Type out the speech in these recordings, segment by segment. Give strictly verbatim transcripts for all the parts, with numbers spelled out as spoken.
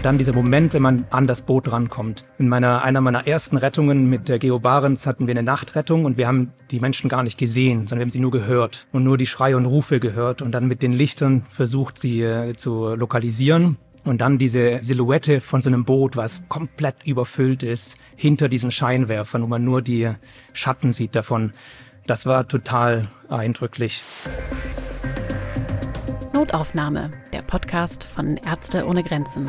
dann dieser Moment, wenn man an das Boot rankommt. In meiner, einer meiner ersten Rettungen mit der Geo Barents hatten wir eine Nachtrettung und wir haben die Menschen gar nicht gesehen, sondern wir haben sie nur gehört und nur die Schreie und Rufe gehört und dann mit den Lichtern versucht, sie äh, zu lokalisieren. Und dann diese Silhouette von so einem Boot, was komplett überfüllt ist, hinter diesen Scheinwerfern, wo man nur die Schatten sieht davon. Das war total eindrücklich. Notaufnahme, der Podcast von Ärzte ohne Grenzen.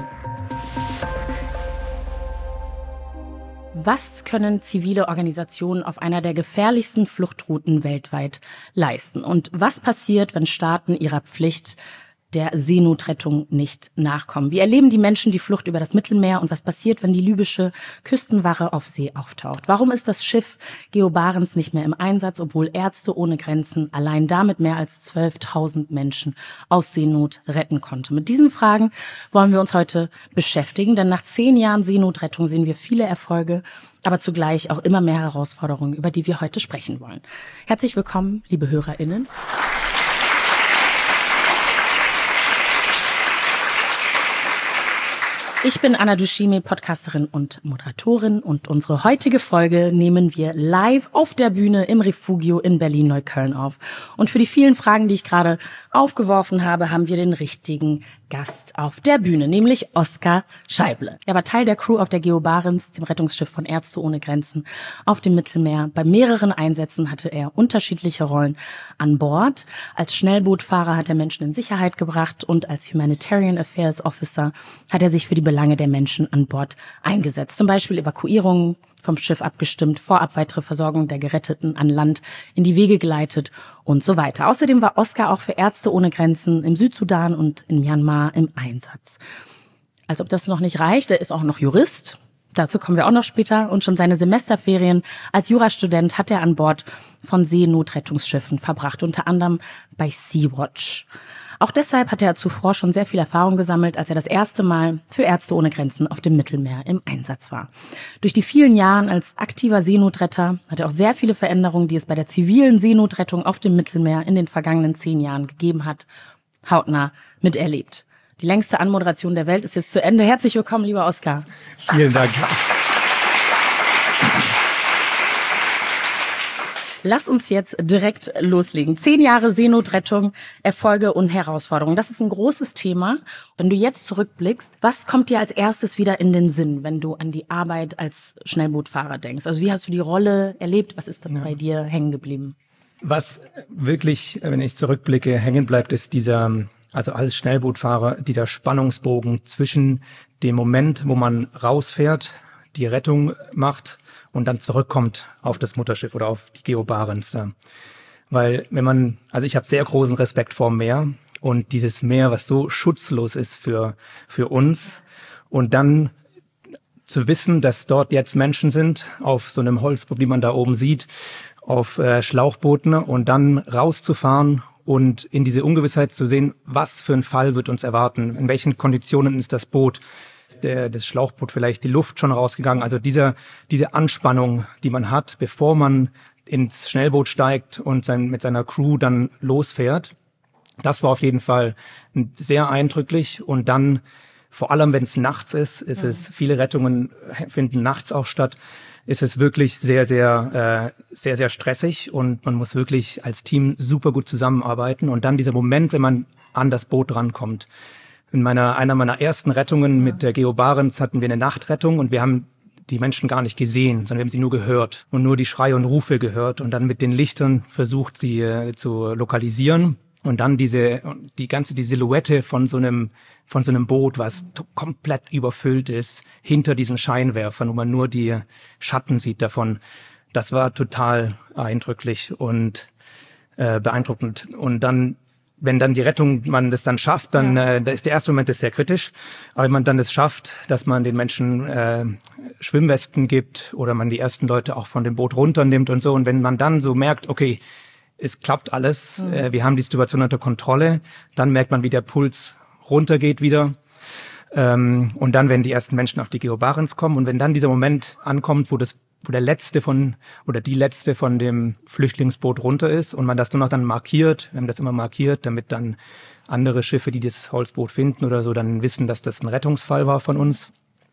Was können zivile Organisationen auf einer der gefährlichsten Fluchtrouten weltweit leisten? Und was passiert, wenn Staaten ihrer Pflicht der Seenotrettung nicht nachkommen? Wie erleben die Menschen die Flucht über das Mittelmeer und was passiert, wenn die libysche Küstenwache auf See auftaucht? Warum ist das Schiff Geo Barents nicht mehr im Einsatz, obwohl Ärzte ohne Grenzen allein damit mehr als zwölftausend Menschen aus Seenot retten konnte? Mit diesen Fragen wollen wir uns heute beschäftigen, denn nach zehn Jahren Seenotrettung sehen wir viele Erfolge, aber zugleich auch immer mehr Herausforderungen, über die wir heute sprechen wollen. Herzlich willkommen, liebe HörerInnen. Ich bin Anna Dushime, Podcasterin und Moderatorin und unsere heutige Folge nehmen wir live auf der Bühne im Refugio in Berlin-Neukölln auf. Und für die vielen Fragen, die ich gerade aufgeworfen habe, haben wir den richtigen Gast auf der Bühne, nämlich Oskar Scheible. Er war Teil der Crew auf der Geo Barents, dem Rettungsschiff von Ärzte ohne Grenzen auf dem Mittelmeer. Bei mehreren Einsätzen hatte er unterschiedliche Rollen an Bord. Als Schnellbootfahrer hat er Menschen in Sicherheit gebracht und als Humanitarian Affairs Officer hat er sich für die Belange der Menschen an Bord eingesetzt. Zum Beispiel Evakuierungen vom Schiff abgestimmt, vorab weitere Versorgung der Geretteten an Land in die Wege geleitet und so weiter. Außerdem war Oskar auch für Ärzte ohne Grenzen im Südsudan und in Myanmar im Einsatz. Als ob das noch nicht reicht, er ist auch noch Jurist. Dazu kommen wir auch noch später. Und schon seine Semesterferien als Jurastudent hat er an Bord von Seenotrettungsschiffen verbracht, unter anderem bei Sea-Watch. Auch deshalb hat er zuvor schon sehr viel Erfahrung gesammelt, als er das erste Mal für Ärzte ohne Grenzen auf dem Mittelmeer im Einsatz war. Durch die vielen Jahre als aktiver Seenotretter hat er auch sehr viele Veränderungen, die es bei der zivilen Seenotrettung auf dem Mittelmeer in den vergangenen zehn Jahren gegeben hat, hautnah miterlebt. Die längste Anmoderation der Welt ist jetzt zu Ende. Herzlich willkommen, lieber Oskar. Vielen Dank. Lass uns jetzt direkt loslegen. Zehn Jahre Seenotrettung, Erfolge und Herausforderungen. Das ist ein großes Thema. Wenn du jetzt zurückblickst, was kommt dir als erstes wieder in den Sinn, wenn du an die Arbeit als Schnellbootfahrer denkst? Also wie hast du die Rolle erlebt? Was ist da ja. bei dir hängen geblieben? Was wirklich, wenn ich zurückblicke, hängen bleibt, ist dieser, also als Schnellbootfahrer, dieser Spannungsbogen zwischen dem Moment, wo man rausfährt, die Rettung macht und dann zurückkommt auf das Mutterschiff oder auf die Geo Barents. Weil wenn man, also ich habe sehr großen Respekt vor dem Meer und dieses Meer, was so schutzlos ist für für uns und dann zu wissen, dass dort jetzt Menschen sind auf so einem Holzboot, wie man da oben sieht, auf äh, Schlauchbooten und dann rauszufahren und in diese Ungewissheit zu sehen, was für ein Fall wird uns erwarten, in welchen Konditionen ist das Boot, der, das Schlauchboot vielleicht die Luft schon rausgegangen. Also dieser, diese Anspannung, die man hat, bevor man ins Schnellboot steigt und sein, mit seiner Crew dann losfährt. Das war auf jeden Fall sehr eindrücklich. Und dann, vor allem wenn es nachts ist, ist mhm. es, viele Rettungen finden nachts auch statt, ist es wirklich sehr, sehr, äh, sehr, sehr stressig und man muss wirklich als Team super gut zusammenarbeiten. Und dann dieser Moment, wenn man an das Boot rankommt. In meiner, einer meiner ersten Rettungen mit der Geo Barents hatten wir eine Nachtrettung und wir haben die Menschen gar nicht gesehen, sondern wir haben sie nur gehört und nur die Schreie und Rufe gehört und dann mit den Lichtern versucht, sie äh, zu lokalisieren und dann diese, die ganze, die Silhouette von so einem, von so einem Boot, was t- komplett überfüllt ist, hinter diesen Scheinwerfern, wo man nur die Schatten sieht davon. Das war total eindrücklich und äh, beeindruckend. Und dann wenn dann die Rettung, man das dann schafft, dann ja. äh, da ist der erste Moment ist sehr kritisch. Aber wenn man dann es schafft, dass man den Menschen äh, Schwimmwesten gibt oder man die ersten Leute auch von dem Boot runternimmt und so. Und wenn man dann so merkt, okay, es klappt alles, mhm. äh, wir haben die Situation unter Kontrolle, dann merkt man, wie der Puls runtergeht wieder. Ähm, und dann, wenn die ersten Menschen auf die Geo Barents kommen und wenn dann dieser Moment ankommt, wo das wo der letzte von oder die letzte von dem Flüchtlingsboot runter ist und man das nur noch dann markiert. Wir haben das immer markiert, damit dann andere Schiffe, die das Holzboot finden oder so, dann wissen, dass das ein Rettungsfall war von uns.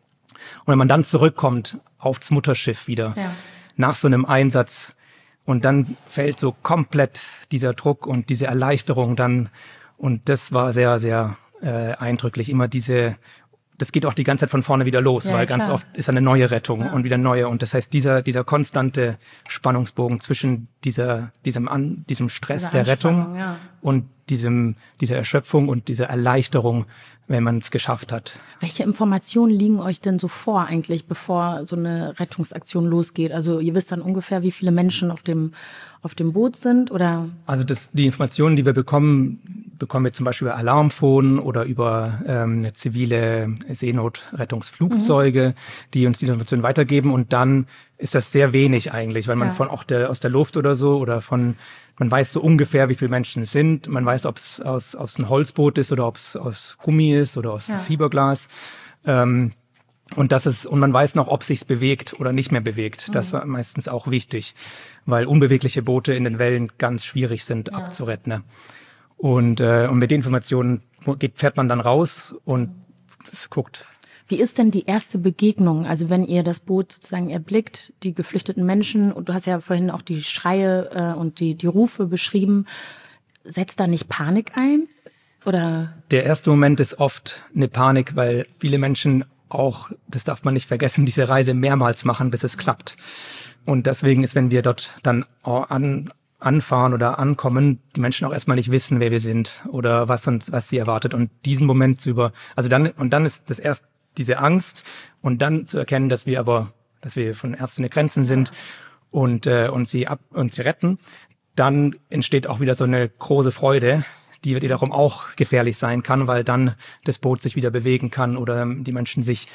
Und wenn man dann zurückkommt aufs Mutterschiff wieder, ja. nach so einem Einsatz, und dann fällt so komplett dieser Druck und diese Erleichterung dann, und das war sehr, sehr äh, eindrücklich, immer diese, das geht auch die ganze Zeit von vorne wieder los, ja, weil klar. ganz oft ist eine neue Rettung ja. und wieder neue. Und das heißt, dieser dieser konstante Spannungsbogen zwischen dieser diesem an, diesem Stress Diese der Rettung ja. und diesem dieser Erschöpfung und dieser Erleichterung, wenn man es geschafft hat. Welche Informationen liegen euch denn so vor eigentlich, bevor so eine Rettungsaktion losgeht? Also ihr wisst dann ungefähr, wie viele Menschen auf dem auf dem Boot sind, oder? Also das, die Informationen, die wir bekommen, bekommen wir zum Beispiel über Alarmphone oder über ähm, zivile Seenotrettungsflugzeuge, mhm. die uns diese Informationen weitergeben. Und dann ist das sehr wenig eigentlich, weil man ja. von auch der, aus der Luft oder so oder von, man weiß so ungefähr, wie viele Menschen es sind. Man weiß, ob es aus, aus ein Holzboot ist oder ob es aus Gummi ist oder aus ja. Fiberglas. Ähm, Und das ist, und man weiß noch, ob sich's bewegt oder nicht mehr bewegt. Das war meistens auch wichtig, weil unbewegliche Boote in den Wellen ganz schwierig sind ja. abzuretten. Ne? Und, äh, und mit den Informationen geht, fährt man dann raus und es guckt. Wie ist denn die erste Begegnung? Also wenn ihr das Boot sozusagen erblickt, die geflüchteten Menschen, und du hast ja vorhin auch die Schreie äh, und die, die Rufe beschrieben, setzt da nicht Panik ein? Oder? Der erste Moment ist oft eine Panik, weil viele Menschen auch, das darf man nicht vergessen, diese Reise mehrmals machen, bis es klappt. Und deswegen ist, wenn wir dort dann an, anfahren oder ankommen, die Menschen auch erstmal nicht wissen, wer wir sind oder was und was sie erwartet. Und diesen Moment zu über, also dann, und dann ist das erst diese Angst und dann zu erkennen, dass wir aber, dass wir von Ärzten ohne Grenzen sind und, äh, und sie ab, und sie retten. Dann entsteht auch wieder so eine große Freude, die wiederum auch gefährlich sein kann, weil dann das Boot sich wieder bewegen kann oder die Menschen sich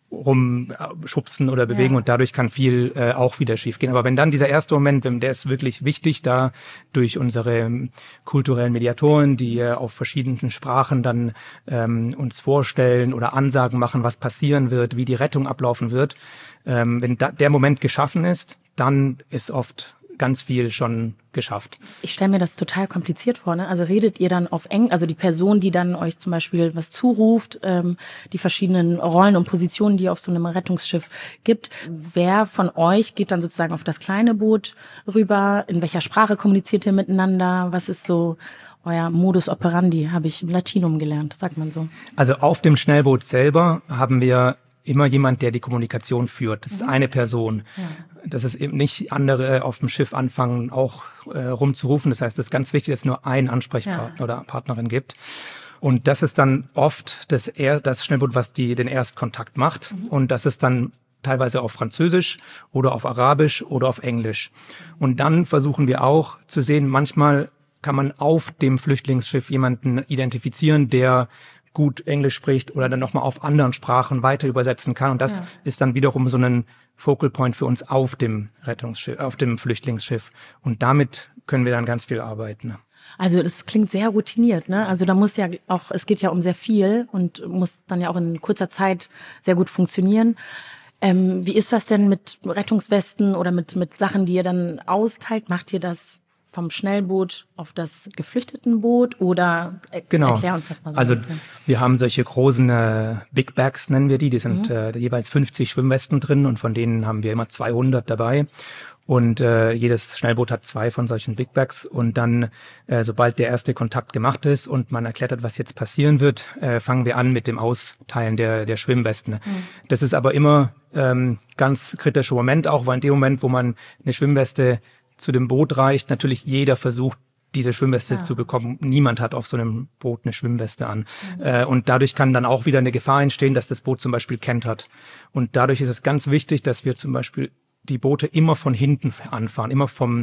rumschubsen oder bewegen ja. und dadurch kann viel äh, auch wieder schiefgehen. Aber wenn dann dieser erste Moment, der ist wirklich wichtig, da durch unsere kulturellen Mediatoren, die äh, auf verschiedenen Sprachen dann ähm, uns vorstellen oder Ansagen machen, was passieren wird, wie die Rettung ablaufen wird. Ähm, wenn da, der Moment geschaffen ist, dann ist oft ganz viel schon geschafft. Ich stelle mir das total kompliziert vor, ne? Also redet ihr dann auf Englisch, also die Person, die dann euch zum Beispiel was zuruft, ähm, die verschiedenen Rollen und Positionen, die ihr auf so einem Rettungsschiff gibt. Wer von euch geht dann sozusagen auf das kleine Boot rüber? In welcher Sprache kommuniziert ihr miteinander? Was ist so euer Modus operandi? Habe ich im Latinum gelernt, sagt man so. Also auf dem Schnellboot selber haben wir immer jemand, der die Kommunikation führt. Das ist mhm. eine Person. Ja. Das ist eben nicht andere auf dem Schiff anfangen, auch äh, rumzurufen. Das heißt, es ist ganz wichtig, dass es nur einen Ansprechpartner ja. oder Partnerin gibt. Und das ist dann oft das, er das Schnellboot, was die den Erstkontakt macht. Mhm. Und das ist dann teilweise auf Französisch oder auf Arabisch oder auf Englisch. Und dann versuchen wir auch zu sehen, manchmal kann man auf dem Flüchtlingsschiff jemanden identifizieren, der gut Englisch spricht oder dann nochmal auf anderen Sprachen weiter übersetzen kann. Und das ja. ist dann wiederum so ein Focal Point für uns auf dem Rettungsschiff, auf dem Flüchtlingsschiff. Und damit können wir dann ganz viel arbeiten. Also das klingt sehr routiniert, ne? Also da muss ja auch, es geht ja um sehr viel und muss dann ja auch in kurzer Zeit sehr gut funktionieren. Ähm, wie ist das denn mit Rettungswesten oder mit mit Sachen, die ihr dann austeilt? Macht ihr das vom Schnellboot auf das Geflüchtetenboot oder er- genau. erklär uns das mal so also ein bisschen. Wir haben solche großen äh, Big Bags, nennen wir die, die sind mhm. äh, jeweils fünfzig Schwimmwesten drin und von denen haben wir immer zweihundert dabei und äh, jedes Schnellboot hat zwei von solchen Big Bags und dann, äh, sobald der erste Kontakt gemacht ist und man erklärt hat, was jetzt passieren wird, äh, fangen wir an mit dem Austeilen der der Schwimmwesten. Mhm. Das ist aber immer ähm, ganz kritischer Moment, auch weil in dem Moment, wo man eine Schwimmweste zu dem Boot reicht, natürlich jeder versucht, diese Schwimmweste ja. zu bekommen. Niemand hat auf so einem Boot eine Schwimmweste an. Mhm. Äh, und dadurch kann dann auch wieder eine Gefahr entstehen, dass das Boot zum Beispiel kentert. Und dadurch ist es ganz wichtig, dass wir zum Beispiel die Boote immer von hinten anfahren, immer vom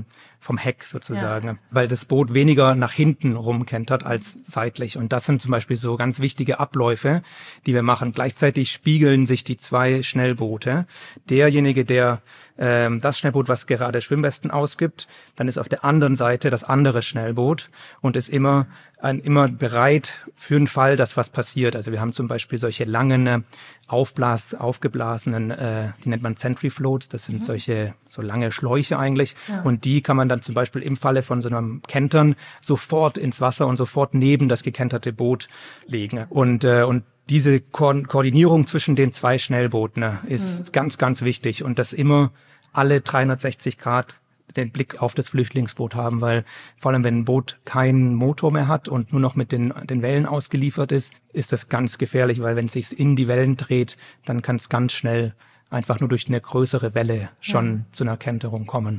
vom Heck sozusagen, ja. weil das Boot weniger nach hinten rumkentert als seitlich. Und das sind zum Beispiel so ganz wichtige Abläufe, die wir machen. Gleichzeitig spiegeln sich die zwei Schnellboote. Derjenige, der ähm, das Schnellboot, was gerade Schwimmwesten ausgibt, dann ist auf der anderen Seite das andere Schnellboot und ist immer ein, immer bereit für den Fall, dass was passiert. Also wir haben zum Beispiel solche langen, aufblas, aufgeblasenen, äh, die nennt man Sentry Floats, das sind mhm. solche so lange Schläuche eigentlich. Ja. Und die kann man dann zum Beispiel im Falle von so einem Kentern sofort ins Wasser und sofort neben das gekenterte Boot legen. Und, äh, und diese Ko- Koordinierung zwischen den zwei Schnellbooten ne, ist mhm. ganz, ganz wichtig. Und das immer alle dreihundertsechzig Grad den Blick auf das Flüchtlingsboot haben, weil vor allem, wenn ein Boot keinen Motor mehr hat und nur noch mit den, den Wellen ausgeliefert ist, ist das ganz gefährlich, weil wenn es sich in die Wellen dreht, dann kann es ganz schnell einfach nur durch eine größere Welle schon ja. zu einer Kenterung kommen.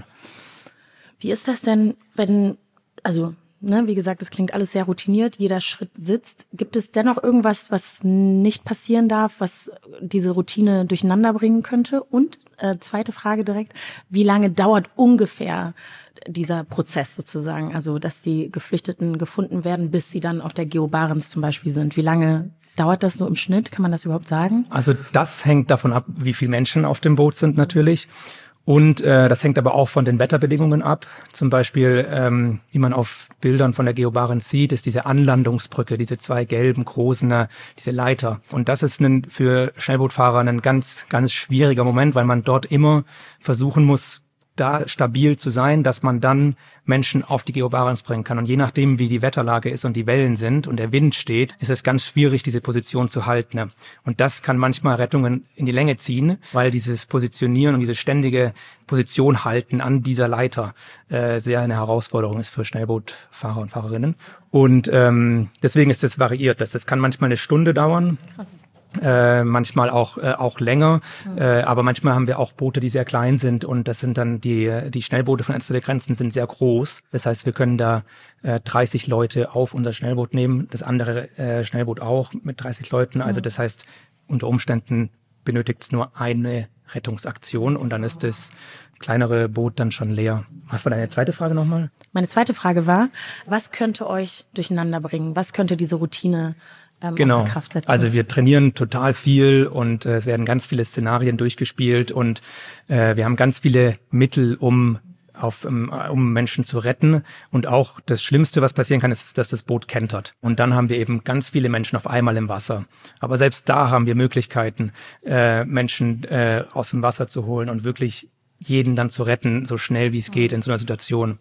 Wie ist das denn, wenn, also ne, wie gesagt, das klingt alles sehr routiniert, jeder Schritt sitzt. Gibt es dennoch irgendwas, was nicht passieren darf, was diese Routine durcheinander bringen könnte? Und äh, zweite Frage direkt, wie lange dauert ungefähr dieser Prozess sozusagen, also dass die Geflüchteten gefunden werden, bis sie dann auf der Geo Barents zum Beispiel sind? Wie lange dauert das so im Schnitt? Kann man das überhaupt sagen? Also das hängt davon ab, wie viele Menschen auf dem Boot sind natürlich. Und äh, das hängt aber auch von den Wetterbedingungen ab. Zum Beispiel, ähm, wie man auf Bildern von der Geo Barents sieht, ist diese Anlandungsbrücke, diese zwei gelben, großen, äh, diese Leiter. Und das ist ein, für Schnellbootfahrer ein ganz, ganz schwieriger Moment, weil man dort immer versuchen muss, da stabil zu sein, dass man dann Menschen auf die Geo Barents bringen kann. Und je nachdem, wie die Wetterlage ist und die Wellen sind und der Wind steht, ist es ganz schwierig, diese Position zu halten. Und das kann manchmal Rettungen in die Länge ziehen, weil dieses Positionieren und diese ständige Position halten an dieser Leiter äh, sehr eine Herausforderung ist für Schnellbootfahrer und Fahrerinnen. Und ähm, deswegen ist es variiert. Das, das kann manchmal eine Stunde dauern. Krass. Äh, manchmal auch äh, auch länger, mhm. äh, aber manchmal haben wir auch Boote, die sehr klein sind und das sind dann die die Schnellboote von Ärzte der Grenzen sind sehr groß. Das heißt, wir können da äh, dreißig Leute auf unser Schnellboot nehmen, das andere äh, Schnellboot auch mit dreißig Leuten. Also das heißt, unter Umständen benötigt es nur eine Rettungsaktion und dann ist das kleinere Boot dann schon leer. Was war deine zweite Frage nochmal? Meine zweite Frage war, was könnte euch durcheinander bringen? Was könnte diese Routine Ähm, genau, also wir trainieren total viel und äh, es werden ganz viele Szenarien durchgespielt und äh, wir haben ganz viele Mittel, um auf um, um Menschen zu retten und auch das Schlimmste, was passieren kann, ist, dass das Boot kentert und dann haben wir eben ganz viele Menschen auf einmal im Wasser. Aber selbst da haben wir Möglichkeiten, äh, Menschen äh, aus dem Wasser zu holen und wirklich jeden dann zu retten, so schnell wie es geht in so einer Situation.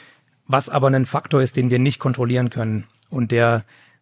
Was aber ein Faktor ist, den wir nicht kontrollieren können und der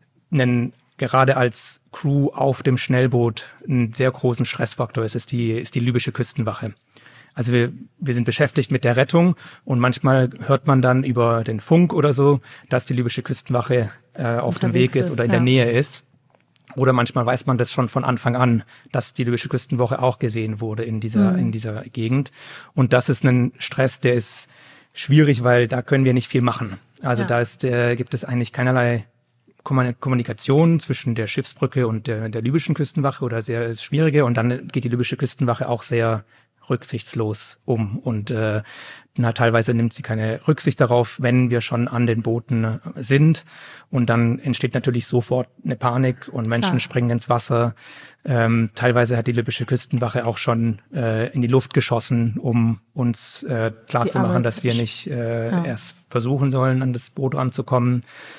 einen gerade als Crew auf dem Schnellboot einen sehr großen Stressfaktor ist, ist die, ist die libysche Küstenwache. Also wir, wir sind beschäftigt mit der Rettung und manchmal hört man dann über den Funk oder so, dass die libysche Küstenwache äh, auf dem Weg ist, ist oder in ja. der Nähe ist. Oder manchmal weiß man das schon von Anfang an, dass die libysche Küstenwache auch gesehen wurde in dieser, mhm. in dieser Gegend. Und das ist ein Stress, der ist schwierig, weil da können wir nicht viel machen. Also ja. da ist, äh, gibt es eigentlich keinerlei Kommunikation zwischen der Schiffsbrücke und der, der libyschen Küstenwache oder sehr schwierige und dann geht die libysche Küstenwache auch sehr rücksichtslos um und äh, na, teilweise nimmt sie keine Rücksicht darauf, wenn wir schon an den Booten sind und dann entsteht natürlich sofort eine Panik und Menschen Klar. springen ins Wasser. Ähm, teilweise hat die libysche Küstenwache auch schon äh, in die Luft geschossen, um uns äh, klarzumachen, dass wir nicht äh, ja. erst versuchen sollen, an das Boot ranzukommen.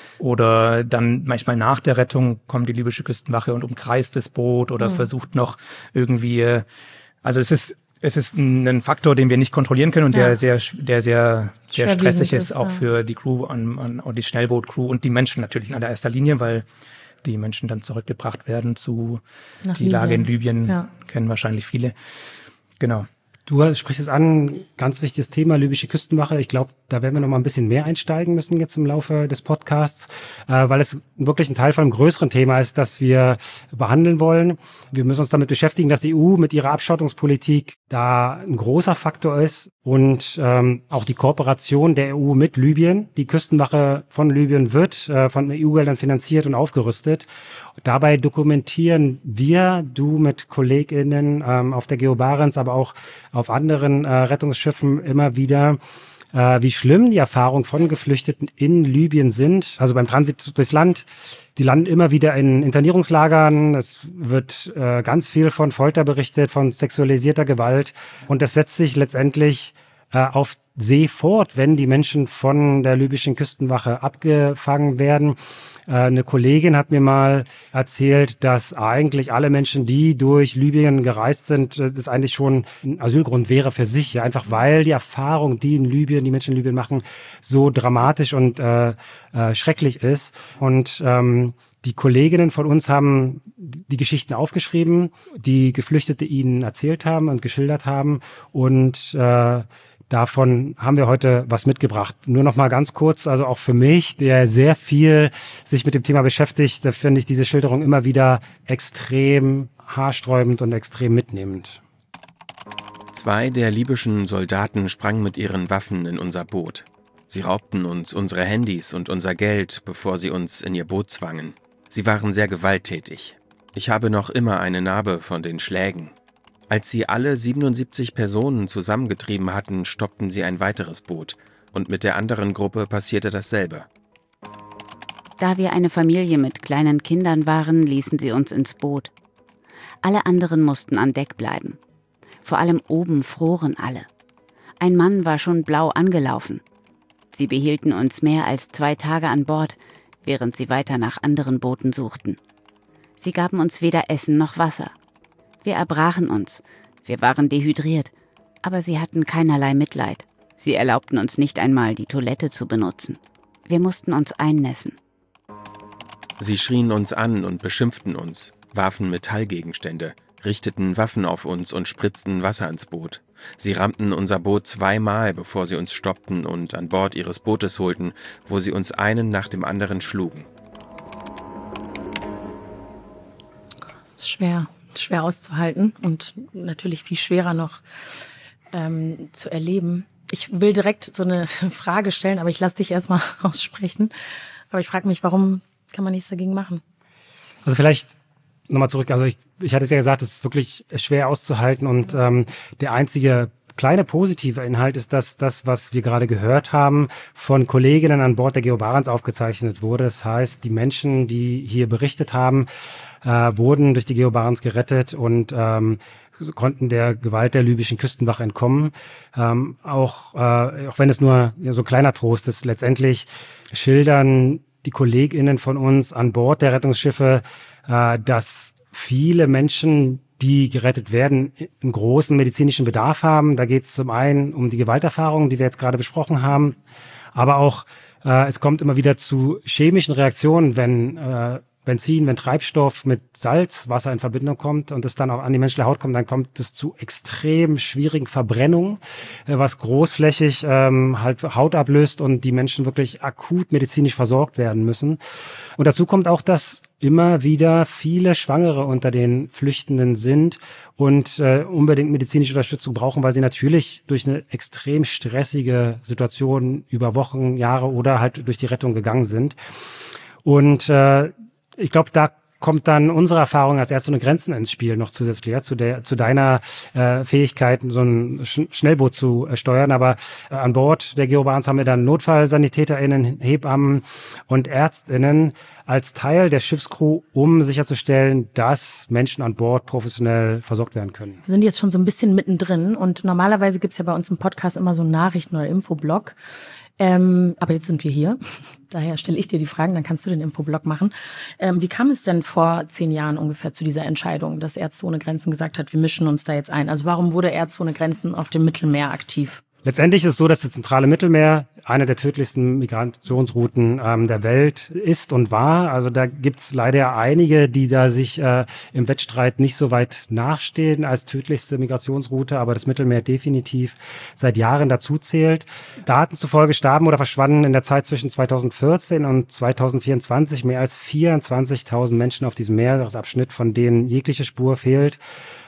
Oder dann manchmal nach der Rettung kommt die libysche Küstenwache und umkreist das Boot oder mhm. versucht noch irgendwie, also es ist es ist ein Faktor, den wir nicht kontrollieren können und ja. der sehr der sehr sehr stressig ist, auch ja. für die Crew an, an und die Schnellboot-Crew und die Menschen natürlich in allererster Linie, weil die Menschen dann zurückgebracht werden zu Nach die Libyen. Lage in Libyen, ja. kennen wahrscheinlich viele. Genau. Du sprichst es an, ganz wichtiges Thema, libysche Küstenwache. Ich glaube, da werden wir noch mal ein bisschen mehr einsteigen müssen jetzt im Laufe des Podcasts, äh, weil es wirklich ein Teil von einem größeren Thema ist, das wir behandeln wollen. Wir müssen uns damit beschäftigen, dass die E U mit ihrer Abschottungspolitik da ein großer Faktor ist und ähm, auch die Kooperation der E U mit Libyen. Die Küstenwache von Libyen wird äh, von E U-Geldern finanziert und aufgerüstet. Dabei dokumentieren wir, du mit KollegInnen ähm, auf der Geo Barents, aber auch auf anderen äh, Rettungsschiffen immer wieder äh, wie schlimm die Erfahrungen von Geflüchteten in Libyen sind. Also beim Transit durchs Land, die landen immer wieder in Internierungslagern. Es wird äh, ganz viel von Folter berichtet, von sexualisierter Gewalt. Und das setzt sich letztendlich äh, auf See fort, wenn die Menschen von der libyschen Küstenwache abgefangen werden. Eine Kollegin hat mir mal erzählt, dass eigentlich alle Menschen, die durch Libyen gereist sind, das eigentlich schon ein Asylgrund wäre für sich. Ja, einfach weil die Erfahrung, die in Libyen, die Menschen in Libyen machen, so dramatisch und äh, äh, schrecklich ist. Und ähm, die Kolleginnen von uns haben die Geschichten aufgeschrieben, die Geflüchtete ihnen erzählt haben und geschildert haben. Und äh, davon haben wir heute was mitgebracht. Nur noch mal ganz kurz, also auch für mich, der sehr viel sich mit dem Thema beschäftigt, da finde ich diese Schilderung immer wieder extrem haarsträubend und extrem mitnehmend. Zwei der libyschen Soldaten sprangen mit ihren Waffen in unser Boot. Sie raubten uns unsere Handys und unser Geld, bevor sie uns in ihr Boot zwangen. Sie waren sehr gewalttätig. Ich habe noch immer eine Narbe von den Schlägen. Als sie alle siebenundsiebzig Personen zusammengetrieben hatten, stoppten sie ein weiteres Boot. Und mit der anderen Gruppe passierte dasselbe. Da wir eine Familie mit kleinen Kindern waren, ließen sie uns ins Boot. Alle anderen mussten an Deck bleiben. Vor allem oben froren alle. Ein Mann war schon blau angelaufen. Sie behielten uns mehr als zwei Tage an Bord, während sie weiter nach anderen Booten suchten. Sie gaben uns weder Essen noch Wasser. Wir erbrachen uns, wir waren dehydriert, aber sie hatten keinerlei Mitleid. Sie erlaubten uns nicht einmal, die Toilette zu benutzen. Wir mussten uns einnässen. Sie schrien uns an und beschimpften uns, warfen Metallgegenstände, richteten Waffen auf uns und spritzten Wasser ins Boot. Sie rammten unser Boot zweimal, bevor sie uns stoppten und an Bord ihres Bootes holten, wo sie uns einen nach dem anderen schlugen. Das ist schwer. schwer auszuhalten und natürlich viel schwerer noch ähm, zu erleben. Ich will direkt so eine Frage stellen, aber ich lasse dich erstmal aussprechen. Aber ich frage mich, warum kann man nichts dagegen machen? Also vielleicht nochmal zurück. Also ich, ich hatte es ja gesagt, es ist wirklich schwer auszuhalten und ähm, der einzige kleine positive Inhalt ist, dass das, was wir gerade gehört haben, von Kolleginnen an Bord der Geo Barents aufgezeichnet wurde. Das heißt, die Menschen, die hier berichtet haben, äh, wurden durch die Geo Barents gerettet und ähm, konnten der Gewalt der libyschen Küstenwache entkommen. Ähm, auch, äh, auch wenn es nur ja, so ein kleiner Trost ist, letztendlich schildern die KollegInnen von uns an Bord der Rettungsschiffe, äh, dass viele Menschen, die gerettet werden, einen großen medizinischen Bedarf haben. Da geht es zum einen um die Gewalterfahrungen, die wir jetzt gerade besprochen haben, aber auch äh, es kommt immer wieder zu chemischen Reaktionen, wenn äh, Benzin, wenn Treibstoff mit Salzwasser in Verbindung kommt und es dann auch an die menschliche Haut kommt, dann kommt es zu extrem schwierigen Verbrennungen, äh, was großflächig ähm, halt Haut ablöst und die Menschen wirklich akut medizinisch versorgt werden müssen. Und dazu kommt auch, dass immer wieder viele Schwangere unter den Flüchtenden sind und äh, unbedingt medizinische Unterstützung brauchen, weil sie natürlich durch eine extrem stressige Situation über Wochen, Jahre oder halt durch die Rettung gegangen sind. Und äh, ich glaube, da kommt dann unsere Erfahrung als Ärzte ohne Grenzen ins Spiel noch zusätzlich, ja, zu der, zu deiner äh, Fähigkeit, so ein Sch- Schnellboot zu äh, steuern. Aber äh, an Bord der Geo Barents haben wir dann NotfallsanitäterInnen, Hebammen und ÄrztInnen als Teil der Schiffscrew, um sicherzustellen, dass Menschen an Bord professionell versorgt werden können. Wir sind jetzt schon so ein bisschen mittendrin und normalerweise gibt's ja bei uns im Podcast immer so einen Nachrichten- oder Infoblog. Ähm, aber jetzt sind wir hier, daher stelle ich dir die Fragen, dann kannst du den Infoblog machen. Ähm, wie kam es denn vor zehn Jahren ungefähr zu dieser Entscheidung, dass Ärzte ohne Grenzen gesagt hat, wir mischen uns da jetzt ein? Also warum wurde Ärzte ohne Grenzen auf dem Mittelmeer aktiv? Letztendlich ist es so, dass das zentrale Mittelmeer eine der tödlichsten Migrationsrouten ähm, der Welt ist und war. Also da gibt's leider einige, die da sich äh, im Wettstreit nicht so weit nachstehen als tödlichste Migrationsroute, aber das Mittelmeer definitiv seit Jahren dazu zählt. Daten zufolge starben oder verschwanden in der Zeit zwischen zweitausendvierzehn und zweitausendvierundzwanzig mehr als vierundzwanzigtausend Menschen auf diesem Meeresabschnitt, von denen jegliche Spur fehlt.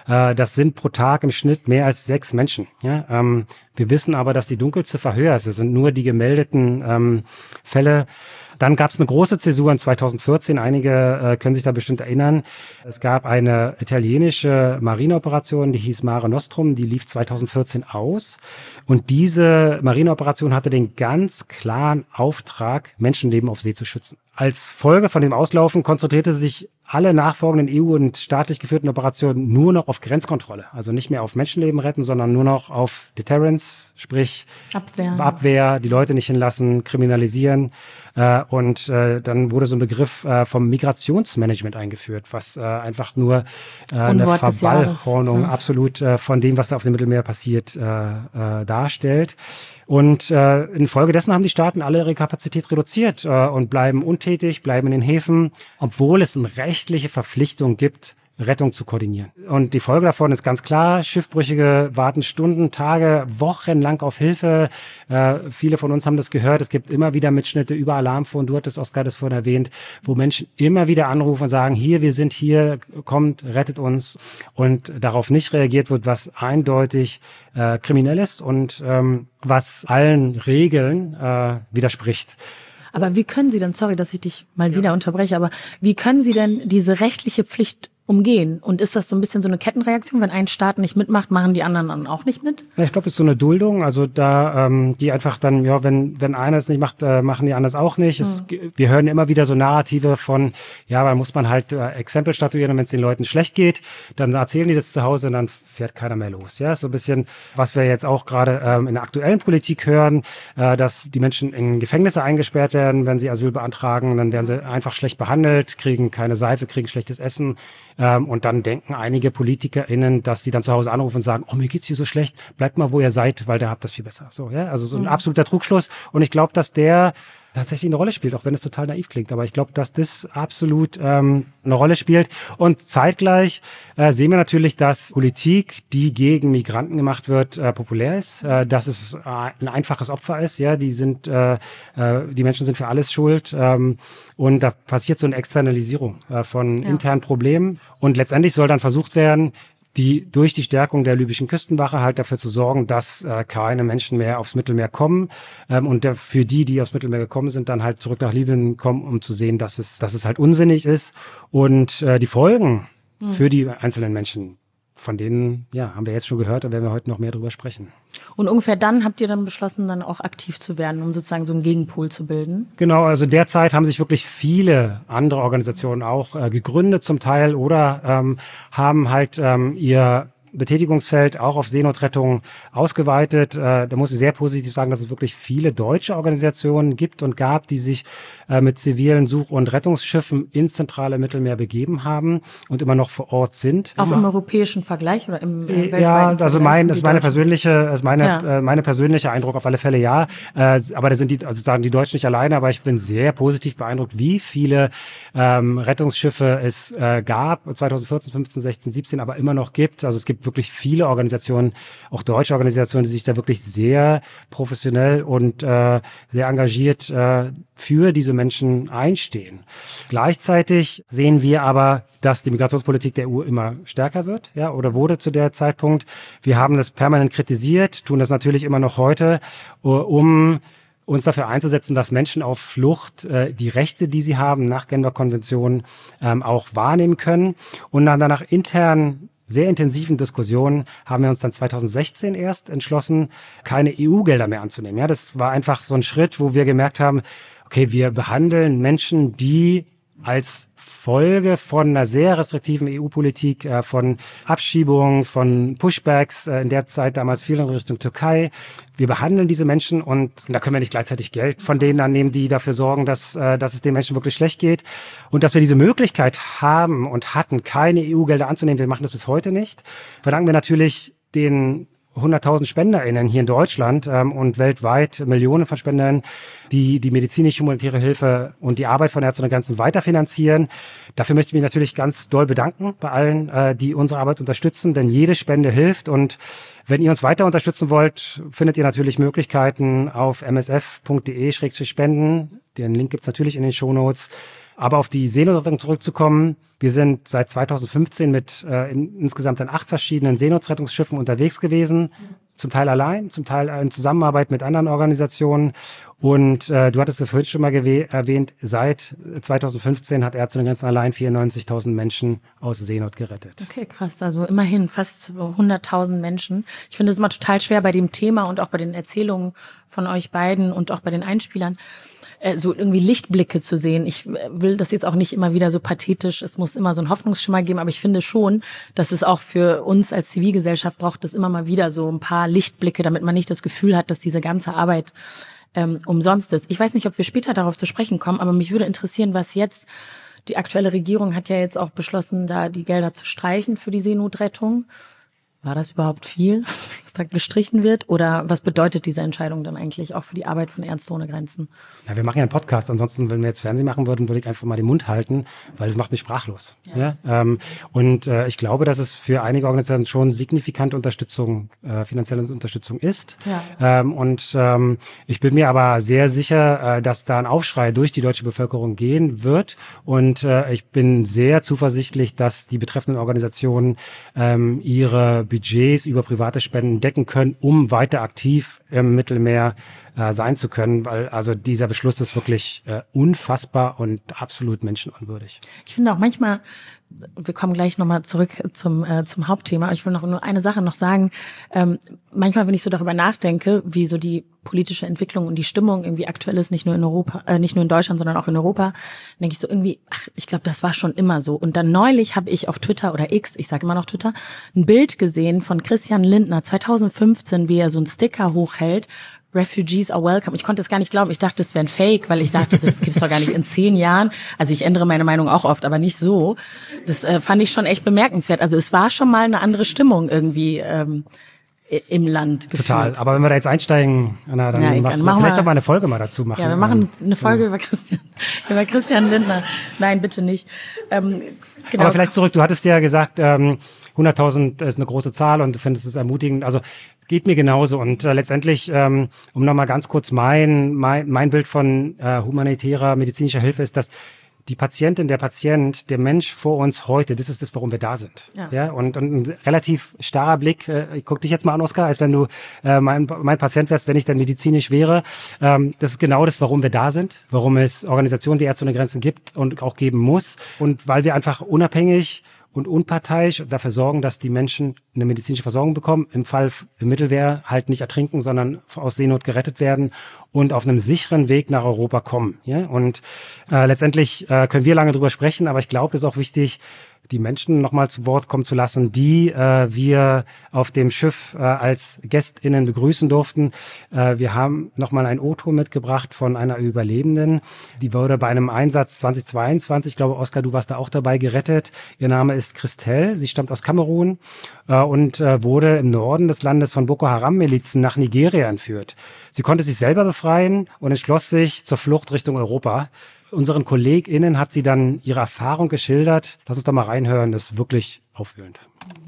Äh, das sind pro Tag im Schnitt mehr als sechs Menschen. Ja? Ähm, wir wissen aber, dass die Dunkelziffer höher ist. Das sind nur die gemeldeten ähm, Fälle. Dann gab es eine große Zäsur in zweitausendvierzehn. Einige äh, können sich da bestimmt erinnern. Es gab eine italienische Marineoperation, die hieß Mare Nostrum. Die lief zweitausendvierzehn aus. Und diese Marineoperation hatte den ganz klaren Auftrag, Menschenleben auf See zu schützen. Als Folge von dem Auslaufen konzentrierte sich alle nachfolgenden E U- und staatlich geführten Operationen nur noch auf Grenzkontrolle. Also nicht mehr auf Menschenleben retten, sondern nur noch auf Deterrence, sprich Abwehr, Abwehr, die Leute nicht hinlassen, kriminalisieren. Äh, und äh, dann wurde so ein Begriff äh, vom Migrationsmanagement eingeführt, was äh, einfach nur äh, eine Verballhornung absolut äh, von dem, was da auf dem Mittelmeer passiert, äh, äh, darstellt. Und äh, infolgedessen haben die Staaten alle ihre Kapazität reduziert äh, und bleiben untätig, bleiben in den Häfen, obwohl es eine rechtliche Verpflichtung gibt, Rettung zu koordinieren. Und die Folge davon ist ganz klar, Schiffbrüchige warten Stunden, Tage, Wochen lang auf Hilfe. Äh, viele von uns haben das gehört, es gibt immer wieder Mitschnitte über Alarmphone, du hattest, Oskar, das vorhin erwähnt, wo Menschen immer wieder anrufen und sagen, hier, wir sind hier, kommt, rettet uns. Und darauf nicht reagiert wird, was eindeutig äh, kriminell ist und ähm, was allen Regeln äh, widerspricht. Aber wie können Sie denn, sorry, dass ich dich mal wieder unterbreche, aber wie können Sie denn diese rechtliche Pflicht umgehen? Und ist das so ein bisschen so eine Kettenreaktion? Wenn ein Staat nicht mitmacht, machen die anderen dann auch nicht mit? Ja, ich glaube, es ist so eine Duldung. Also da, ähm, die einfach dann, ja, wenn wenn einer es nicht macht, äh, machen die anderen es auch nicht. Es, mhm. Wir hören immer wieder so Narrative von, ja, da muss man halt äh, Exempel statuieren, und wenn es den Leuten schlecht geht, dann erzählen die das zu Hause und dann fährt keiner mehr los. Ja, so ein bisschen, was wir jetzt auch gerade ähm, in der aktuellen Politik hören, äh, dass die Menschen in Gefängnisse eingesperrt werden, wenn sie Asyl beantragen, dann werden sie einfach schlecht behandelt, kriegen keine Seife, kriegen schlechtes Essen. Ähm, und dann denken einige PolitikerInnen, dass sie dann zu Hause anrufen und sagen, oh, mir geht's hier so schlecht, bleibt mal, wo ihr seid, weil da habt das viel besser. So, ja, also so ein mhm. absoluter Trugschluss. Und ich glaube, dass der tatsächlich eine Rolle spielt, auch wenn es total naiv klingt. Aber ich glaube, dass das absolut ähm, eine Rolle spielt. Und zeitgleich äh, sehen wir natürlich, dass Politik, die gegen Migranten gemacht wird, äh, populär ist, äh, dass es äh, ein einfaches Opfer ist. Ja, die sind, äh, äh, die Menschen sind für alles schuld. Ähm, und da passiert so eine Externalisierung äh, von ja. internen Problemen. Und letztendlich soll dann versucht werden, die durch die Stärkung der libyschen Küstenwache halt dafür zu sorgen, dass äh, keine Menschen mehr aufs Mittelmeer kommen ähm, und der, für die, die aufs Mittelmeer gekommen sind, dann halt zurück nach Libyen kommen, um zu sehen, dass es, dass es halt unsinnig ist und äh, die Folgen mhm. für die einzelnen Menschen, von denen, ja, haben wir jetzt schon gehört, da werden wir heute noch mehr drüber sprechen. Und ungefähr dann habt ihr dann beschlossen, dann auch aktiv zu werden, um sozusagen so einen Gegenpol zu bilden? Genau, also derzeit haben sich wirklich viele andere Organisationen auch äh, gegründet zum Teil oder ähm, haben halt ähm, ihr Betätigungsfeld auch auf Seenotrettung ausgeweitet. Äh, da muss ich sehr positiv sagen, dass es wirklich viele deutsche Organisationen gibt und gab, die sich äh, mit zivilen Such- und Rettungsschiffen ins zentrale Mittelmeer begeben haben und immer noch vor Ort sind. Auch im europäischen Vergleich oder im äh, weltweiten Ja, also Vergleich mein, das ist meine persönliche, ist meine, ja. äh, meine persönliche Eindruck auf alle Fälle, ja. Äh, aber da sind die, also sagen die Deutschen nicht alleine, aber ich bin sehr positiv beeindruckt, wie viele ähm, Rettungsschiffe es äh, gab, zweitausendvierzehn, fünfzehn, sechzehn, siebzehn, aber immer noch gibt. Also es gibt wirklich viele Organisationen, auch deutsche Organisationen, die sich da wirklich sehr professionell und äh, sehr engagiert äh, für diese Menschen einstehen. Gleichzeitig sehen wir aber, dass die Migrationspolitik der E U immer stärker wird, ja, oder wurde zu der Zeitpunkt. Wir haben das permanent kritisiert, tun das natürlich immer noch heute, um uns dafür einzusetzen, dass Menschen auf Flucht äh, die Rechte, die sie haben, nach Genfer Konvention ähm, auch wahrnehmen können. Und dann danach intern sehr intensiven Diskussionen haben wir uns dann zweitausendsechzehn erst entschlossen, keine E U-Gelder mehr anzunehmen. Ja, das war einfach so ein Schritt, wo wir gemerkt haben, okay, wir behandeln Menschen, die als Folge von einer sehr restriktiven E U-Politik, äh, von Abschiebungen, von Pushbacks, äh, in der Zeit damals viel in Richtung Türkei. Wir behandeln diese Menschen und, und da können wir nicht gleichzeitig Geld von denen annehmen, die dafür sorgen, dass, äh, dass es den Menschen wirklich schlecht geht. Und dass wir diese Möglichkeit haben und hatten, keine E U-Gelder anzunehmen, wir machen das bis heute nicht, verdanken wir natürlich den hunderttausend SpenderInnen hier in Deutschland ähm, und weltweit Millionen von Spendern, die die medizinisch-humanitäre Hilfe und die Arbeit von Ärzten und Grenzen weiterfinanzieren. Dafür möchte ich mich natürlich ganz doll bedanken bei allen, äh, die unsere Arbeit unterstützen, denn jede Spende hilft. Und wenn ihr uns weiter unterstützen wollt, findet ihr natürlich Möglichkeiten auf m s f punkt d e slash spenden Den Link gibt's natürlich in den Shownotes. Aber auf die Seenotrettung zurückzukommen, wir sind seit zweitausendfünfzehn mit äh, in, insgesamt an acht verschiedenen Seenotrettungsschiffen unterwegs gewesen, zum Teil allein, zum Teil in Zusammenarbeit mit anderen Organisationen. Und äh, du hattest es vorhin schon mal gewe- erwähnt, seit zweitausendfünfzehn hat Ärzte ohne Grenzen allein vierundneunzigtausend Menschen aus Seenot gerettet. Okay, krass. Also immerhin fast hunderttausend Menschen. Ich finde es immer total schwer bei dem Thema und auch bei den Erzählungen von euch beiden und auch bei den Einspielern, so irgendwie Lichtblicke zu sehen. Ich will das jetzt auch nicht immer wieder so pathetisch, es muss immer so einen Hoffnungsschimmer geben, aber ich finde schon, dass es auch für uns als Zivilgesellschaft braucht, es immer mal wieder so ein paar Lichtblicke, damit man nicht das Gefühl hat, dass diese ganze Arbeit ähm, umsonst ist. Ich weiß nicht, ob wir später darauf zu sprechen kommen, aber mich würde interessieren, was jetzt, die aktuelle Regierung hat ja jetzt auch beschlossen, da die Gelder zu streichen für die Seenotrettung. War das überhaupt viel, was da gestrichen wird? Oder was bedeutet diese Entscheidung dann eigentlich auch für die Arbeit von Ärzte ohne Grenzen? Ja, wir machen ja einen Podcast. Ansonsten, wenn wir jetzt Fernsehen machen würden, würde ich einfach mal den Mund halten, weil es macht mich sprachlos. Ja. Ja? Ähm, und äh, ich glaube, dass es für einige Organisationen schon signifikante Unterstützung, äh, finanzielle Unterstützung ist. Ja. Ähm, und ähm, ich bin mir aber sehr sicher, äh, dass da ein Aufschrei durch die deutsche Bevölkerung gehen wird. Und äh, ich bin sehr zuversichtlich, dass die betreffenden Organisationen ähm, ihre Budgets über private Spenden decken können, um weiter aktiv im Mittelmeer äh, sein zu können, weil also dieser Beschluss ist wirklich äh, unfassbar und absolut menschenunwürdig. Ich finde auch manchmal, wir kommen gleich nochmal zurück zum äh, zum Hauptthema, aber ich will noch nur eine Sache noch sagen. Ähm, manchmal, wenn ich so darüber nachdenke, wie so die politische Entwicklung und die Stimmung irgendwie aktuell ist, nicht nur in Europa, äh, nicht nur in Deutschland, sondern auch in Europa, denke ich so irgendwie, ach, ich glaube, das war schon immer so. Und dann neulich habe ich auf Twitter oder X, ich sage immer noch Twitter, ein Bild gesehen von Christian Lindner zweitausendfünfzehn, wie er so einen Sticker hochhält, Refugees are welcome. Ich konnte es gar nicht glauben. Ich dachte, es wäre ein Fake, weil ich dachte, das gibt's doch gar nicht in zehn Jahren. Also ich ändere meine Meinung auch oft, aber nicht so. Das äh, fand ich schon echt bemerkenswert. Also es war schon mal eine andere Stimmung irgendwie ähm, im Land gefühlt. Total. Aber wenn wir da jetzt einsteigen, Anna, dann ja, machst du machen vielleicht wir, auch mal eine Folge mal dazu machen. Ja, wir machen eine Folge ja. über Christian, über Christian Lindner. Nein, bitte nicht. Ähm, genau. Aber vielleicht zurück. Du hattest ja gesagt, ähm, hunderttausend ist eine große Zahl und du findest es ermutigend. Also geht mir genauso. Und äh, letztendlich, ähm, um nochmal ganz kurz mein, mein, mein Bild von äh, humanitärer, medizinischer Hilfe ist, dass die Patientin, der Patient, der Mensch vor uns heute, das ist das, warum wir da sind. Ja. Ja, und, und ein relativ starrer Blick, äh, ich guck dich jetzt mal an, Oskar, als wenn du äh, mein, mein Patient wärst, wenn ich dann medizinisch wäre. Ähm, das ist genau das, warum wir da sind, warum es Organisationen wie Ärzte ohne Grenzen gibt und auch geben muss. Und weil wir einfach unabhängig und unparteiisch dafür sorgen, dass die Menschen eine medizinische Versorgung bekommen, im Fall im Mittelmeer halt nicht ertrinken, sondern aus Seenot gerettet werden und auf einem sicheren Weg nach Europa kommen. Ja? Und äh, letztendlich äh, können wir lange drüber sprechen, aber ich glaube, es ist auch wichtig, die Menschen nochmal zu Wort kommen zu lassen, die äh, wir auf dem Schiff äh, als GästInnen begrüßen durften. Äh, wir haben nochmal ein O-Ton mitgebracht von einer Überlebenden. Die wurde bei einem Einsatz zweitausendzweiundzwanzig, ich glaube, Oskar, du warst da auch dabei, gerettet. Ihr Name ist Christelle, sie stammt aus Kamerun äh, und äh, wurde im Norden des Landes von Boko Haram-Milizen nach Nigeria entführt. Sie konnte sich selber befreien und entschloss sich zur Flucht Richtung Europa. Unseren KollegInnen hat sie dann ihre Erfahrung geschildert. Lass uns da mal reinhören, das ist wirklich aufwühlend.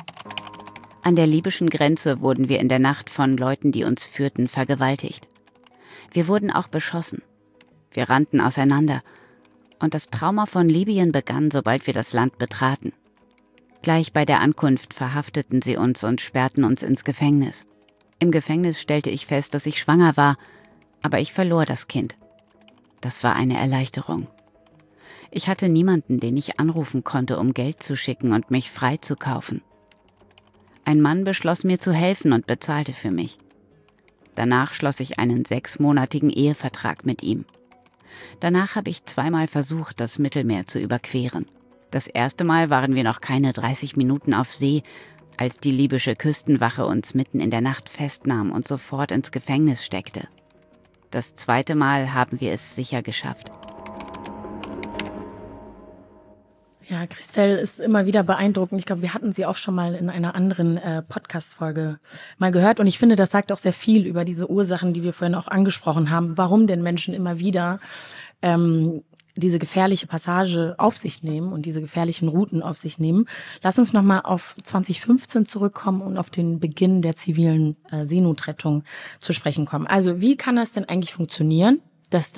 An der libyschen Grenze wurden wir in der Nacht von Leuten, die uns führten, vergewaltigt. Wir wurden auch beschossen. Wir rannten auseinander. Und das Trauma von Libyen begann, sobald wir das Land betraten. Gleich bei der Ankunft verhafteten sie uns und sperrten uns ins Gefängnis. Im Gefängnis stellte ich fest, dass ich schwanger war, aber ich verlor das Kind. Das war eine Erleichterung. Ich hatte niemanden, den ich anrufen konnte, um Geld zu schicken und mich freizukaufen. Ein Mann beschloss mir zu helfen und bezahlte für mich. Danach schloss ich einen sechsmonatigen Ehevertrag mit ihm. Danach habe ich zweimal versucht, das Mittelmeer zu überqueren. Das erste Mal waren wir noch keine dreißig Minuten auf See, als die libysche Küstenwache uns mitten in der Nacht festnahm und sofort ins Gefängnis steckte. Das zweite Mal haben wir es sicher geschafft. Ja, Christelle ist immer wieder beeindruckend. Ich glaube, wir hatten sie auch schon mal in einer anderen äh, Podcast-Folge mal gehört. Und ich finde, das sagt auch sehr viel über diese Ursachen, die wir vorhin auch angesprochen haben. Warum denn Menschen immer wieder ähm, diese gefährliche Passage auf sich nehmen und diese gefährlichen Routen auf sich nehmen. Lass uns nochmal auf zwanzig fünfzehn zurückkommen und auf den Beginn der zivilen äh, Seenotrettung zu sprechen kommen. Also wie kann das denn eigentlich funktionieren, dass das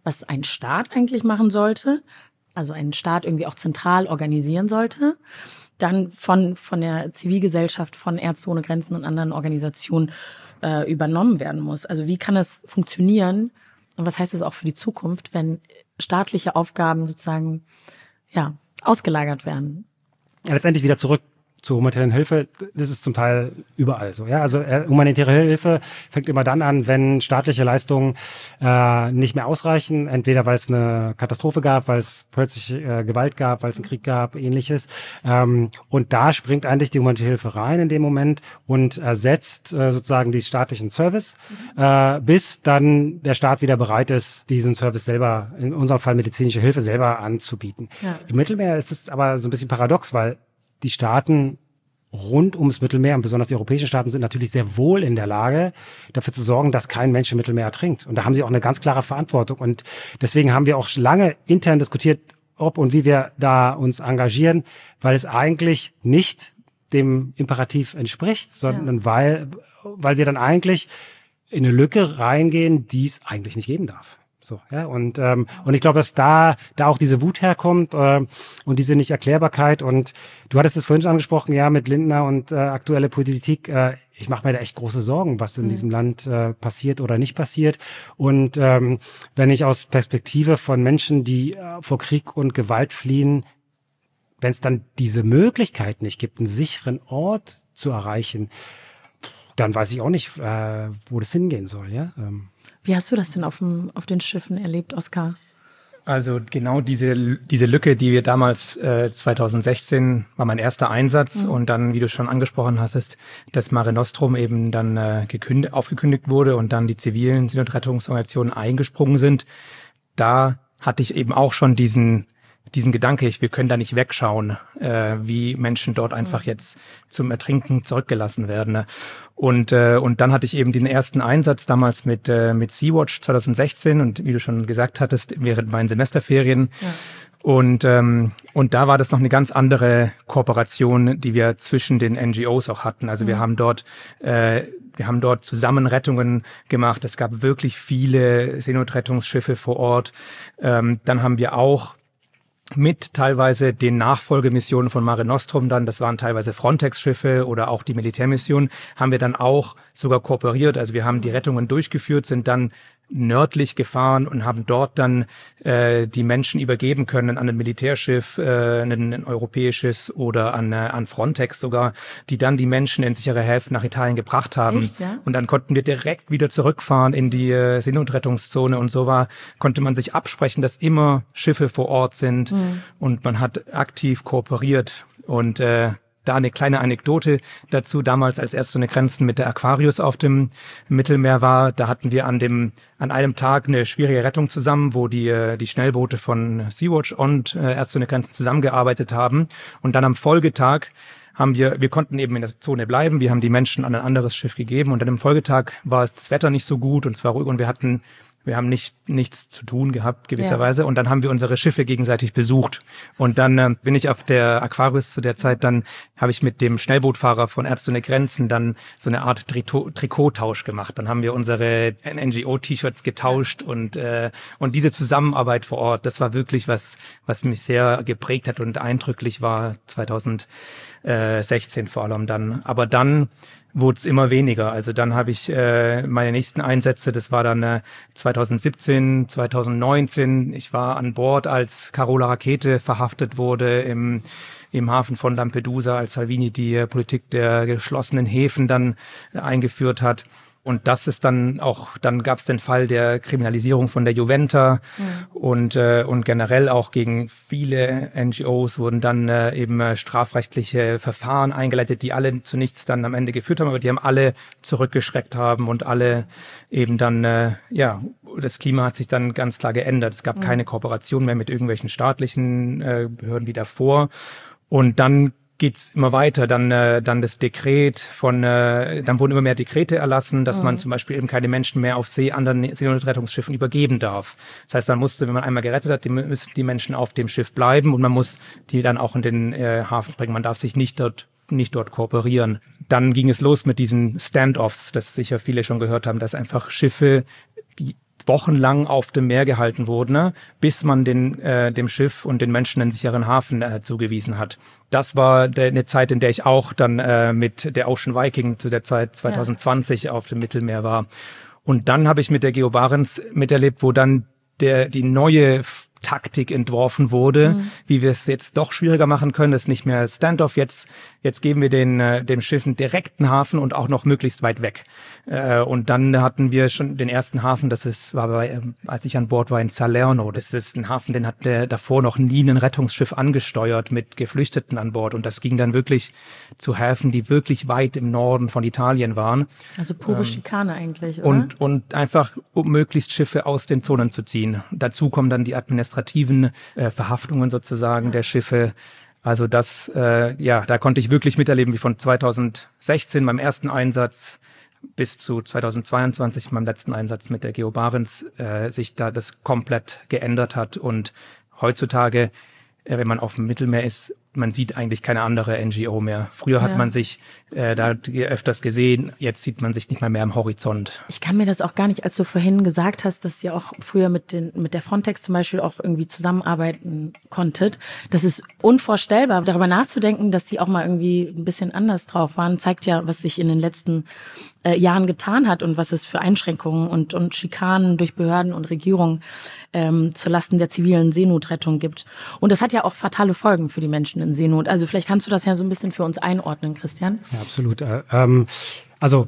was ein Staat eigentlich machen sollte, also ein Staat irgendwie auch zentral organisieren sollte, dann von von der Zivilgesellschaft, von Ärzte ohne Grenzen und anderen Organisationen äh, übernommen werden muss. Also wie kann das funktionieren und was heißt das auch für die Zukunft, wenn staatliche Aufgaben sozusagen ja ausgelagert werden? Ja, letztendlich wieder zurück zur humanitären Hilfe, das ist zum Teil überall so. Ja, also äh, humanitäre Hilfe fängt immer dann an, wenn staatliche Leistungen äh, nicht mehr ausreichen, entweder weil es eine Katastrophe gab, weil es plötzlich äh, Gewalt gab, weil es einen Krieg gab, ähnliches. Ähm, und da springt eigentlich die humanitäre Hilfe rein in dem Moment und ersetzt äh, sozusagen die staatlichen Service, mhm. äh, bis dann der Staat wieder bereit ist, diesen Service selber, in unserem Fall medizinische Hilfe, selber anzubieten. Ja. Im Mittelmeer ist es aber so ein bisschen paradox, weil die Staaten rund ums Mittelmeer und besonders die europäischen Staaten sind natürlich sehr wohl in der Lage, dafür zu sorgen, dass kein Mensch im Mittelmeer ertrinkt. Und da haben sie auch eine ganz klare Verantwortung. Und deswegen haben wir auch lange intern diskutiert, ob und wie wir da uns engagieren, weil es eigentlich nicht dem Imperativ entspricht, sondern ja. weil, weil wir dann eigentlich in eine Lücke reingehen, die es eigentlich nicht geben darf. So, ja, und ähm, und ich glaube, dass da da auch diese Wut herkommt äh, und diese Nicht-Erklärbarkeit. Und du hattest es vorhin schon angesprochen, ja, mit Lindner und äh, aktuelle Politik. Äh, ich mache mir da echt große Sorgen, was in mhm. diesem Land äh, passiert oder nicht passiert. Und ähm, wenn ich aus Perspektive von Menschen, die äh, vor Krieg und Gewalt fliehen, wenn es dann diese Möglichkeit nicht gibt, einen sicheren Ort zu erreichen, dann weiß ich auch nicht, äh, wo das hingehen soll, ja. Ähm. Wie hast du das denn auf, dem, auf den Schiffen erlebt, Oskar? Also genau diese diese Lücke, die wir damals äh, zwanzig sechzehn war mein erster Einsatz mhm. und dann, wie du schon angesprochen hattest, dass Mare Nostrum eben dann äh, gekündigt, aufgekündigt wurde und dann die zivilen Seenotrettungsorganisationen eingesprungen sind. Da hatte ich eben auch schon diesen diesen Gedanke, ich, wir können da nicht wegschauen, äh, wie Menschen dort einfach mhm. jetzt zum Ertrinken zurückgelassen werden. Ne? Und äh, und dann hatte ich eben den ersten Einsatz damals mit äh, mit Sea-Watch zwanzig sechzehn und wie du schon gesagt hattest, während meinen Semesterferien. Ja. Und ähm, und da war das noch eine ganz andere Kooperation, die wir zwischen den N G Os auch hatten. Also mhm. wir haben dort äh, wir haben dort zusammen Rettungen gemacht. Es gab wirklich viele Seenotrettungsschiffe vor Ort. Ähm, dann haben wir auch mit teilweise den Nachfolgemissionen von Mare Nostrum dann, das waren teilweise Frontex-Schiffe oder auch die Militärmission, haben wir dann auch sogar kooperiert. Also wir haben die Rettungen durchgeführt, sind dann nördlich gefahren und haben dort dann äh, die Menschen übergeben können an ein Militärschiff, äh, ein, ein europäisches oder an, äh, an Frontex sogar, die dann die Menschen in sichere Häfen nach Italien gebracht haben. Echt, ja? Und dann konnten wir direkt wieder zurückfahren in die äh, Seenotrettungszone und so war, konnte man sich absprechen, dass immer Schiffe vor Ort sind mhm. und man hat aktiv kooperiert und äh, da eine kleine Anekdote dazu. Damals, als Ärzte ohne Grenzen mit der Aquarius auf dem Mittelmeer war, da hatten wir an dem an einem Tag eine schwierige Rettung zusammen, wo die die Schnellboote von Sea-Watch und Ärzte ohne Grenzen zusammengearbeitet haben. Und dann am Folgetag haben wir, wir konnten eben in der Zone bleiben. Wir haben die Menschen an ein anderes Schiff gegeben. Und dann am Folgetag war das Wetter nicht so gut und es war ruhig und wir hatten Wir haben nicht nichts zu tun gehabt, gewisserweise. Ja. Und dann haben wir unsere Schiffe gegenseitig besucht. Und dann äh, bin ich auf der Aquarius zu der Zeit, dann habe ich mit dem Schnellbootfahrer von Ärzte ohne Grenzen dann so eine Art Trikot, Trikottausch gemacht. Dann haben wir unsere N G O-T-Shirts getauscht und äh, und diese Zusammenarbeit vor Ort, das war wirklich was, was mich sehr geprägt hat und eindrücklich war zwanzig sechzehn vor allem dann. Aber dann wurde es immer weniger. Also dann habe ich äh, meine nächsten Einsätze, das war dann äh, zwanzig siebzehn, zwanzig neunzehn. Ich war an Bord, als Carola Rackete verhaftet wurde im im Hafen von Lampedusa, als Salvini die äh, Politik der geschlossenen Häfen dann äh, eingeführt hat. Und das ist dann auch, dann gab es den Fall der Kriminalisierung von der Juventa mhm. und äh, und generell auch gegen viele N G Os wurden dann äh, eben äh, strafrechtliche Verfahren eingeleitet, die alle zu nichts dann am Ende geführt haben, aber die haben alle zurückgeschreckt haben und alle eben dann, äh, ja, das Klima hat sich dann ganz klar geändert. Es gab mhm. keine Kooperation mehr mit irgendwelchen staatlichen äh, Behörden wie davor. Und dann geht's immer weiter, dann äh, dann das Dekret von, äh, dann wurden immer mehr Dekrete erlassen, dass mhm. man zum Beispiel eben keine Menschen mehr auf See anderen Seenotrettungsschiffen übergeben darf. Das heißt, man musste, wenn man einmal gerettet hat, die müssen die Menschen auf dem Schiff bleiben und man muss die dann auch in den äh, Hafen bringen. Man darf sich nicht dort nicht dort kooperieren. Dann ging es los mit diesen Standoffs, das sicher viele schon gehört haben, dass einfach Schiffe wochenlang auf dem Meer gehalten wurden, ne, bis man den, äh, dem Schiff und den Menschen einen sicheren Hafen äh, zugewiesen hat. Das war der, eine Zeit, in der ich auch dann äh, mit der Ocean Viking zu der Zeit zwanzig zwanzig ja. auf dem Mittelmeer war. Und dann habe ich mit der Geo Barents miterlebt, wo dann der die neue Taktik entworfen wurde, mhm. wie wir es jetzt doch schwieriger machen können. Das ist nicht mehr Standoff. Jetzt, jetzt geben wir den, äh, dem Schiff einen direkten Hafen und auch noch möglichst weit weg. Äh, und dann hatten wir schon den ersten Hafen, das ist, war bei, äh, als ich an Bord war in Salerno. Das ist ein Hafen, den hat der davor noch nie ein Rettungsschiff angesteuert mit Geflüchteten an Bord. Und das ging dann wirklich zu Häfen, die wirklich weit im Norden von Italien waren. Also pure ähm, Schikane eigentlich, oder? Und, und einfach, um möglichst Schiffe aus den Zonen zu ziehen. Dazu kommen dann die administrativen äh, Verhaftungen sozusagen der Schiffe. Also das, äh, ja, da konnte ich wirklich miterleben, wie von zweitausendsechzehn, meinem ersten Einsatz, bis zu zweitausendzweiundzwanzig, meinem letzten Einsatz mit der Geo Barents, äh, sich da das komplett geändert hat. Und heutzutage, äh, wenn man auf dem Mittelmeer ist, man sieht eigentlich keine andere N G O mehr. Früher hat ja. man sich äh, da öfters gesehen, jetzt sieht man sich nicht mal mehr am Horizont. Ich kann mir das auch gar nicht, als du vorhin gesagt hast, dass ihr auch früher mit den mit der Frontex zum Beispiel auch irgendwie zusammenarbeiten konntet. Das ist unvorstellbar. Darüber nachzudenken, dass die auch mal irgendwie ein bisschen anders drauf waren, zeigt ja, was sich in den letzten äh, Jahren getan hat und was es für Einschränkungen und und Schikanen durch Behörden und Regierungen ähm, zulasten der zivilen Seenotrettung gibt. Und das hat ja auch fatale Folgen für die Menschen in Seenot. Also vielleicht kannst du das ja so ein bisschen für uns einordnen, Christian. Ja, absolut. Ähm, also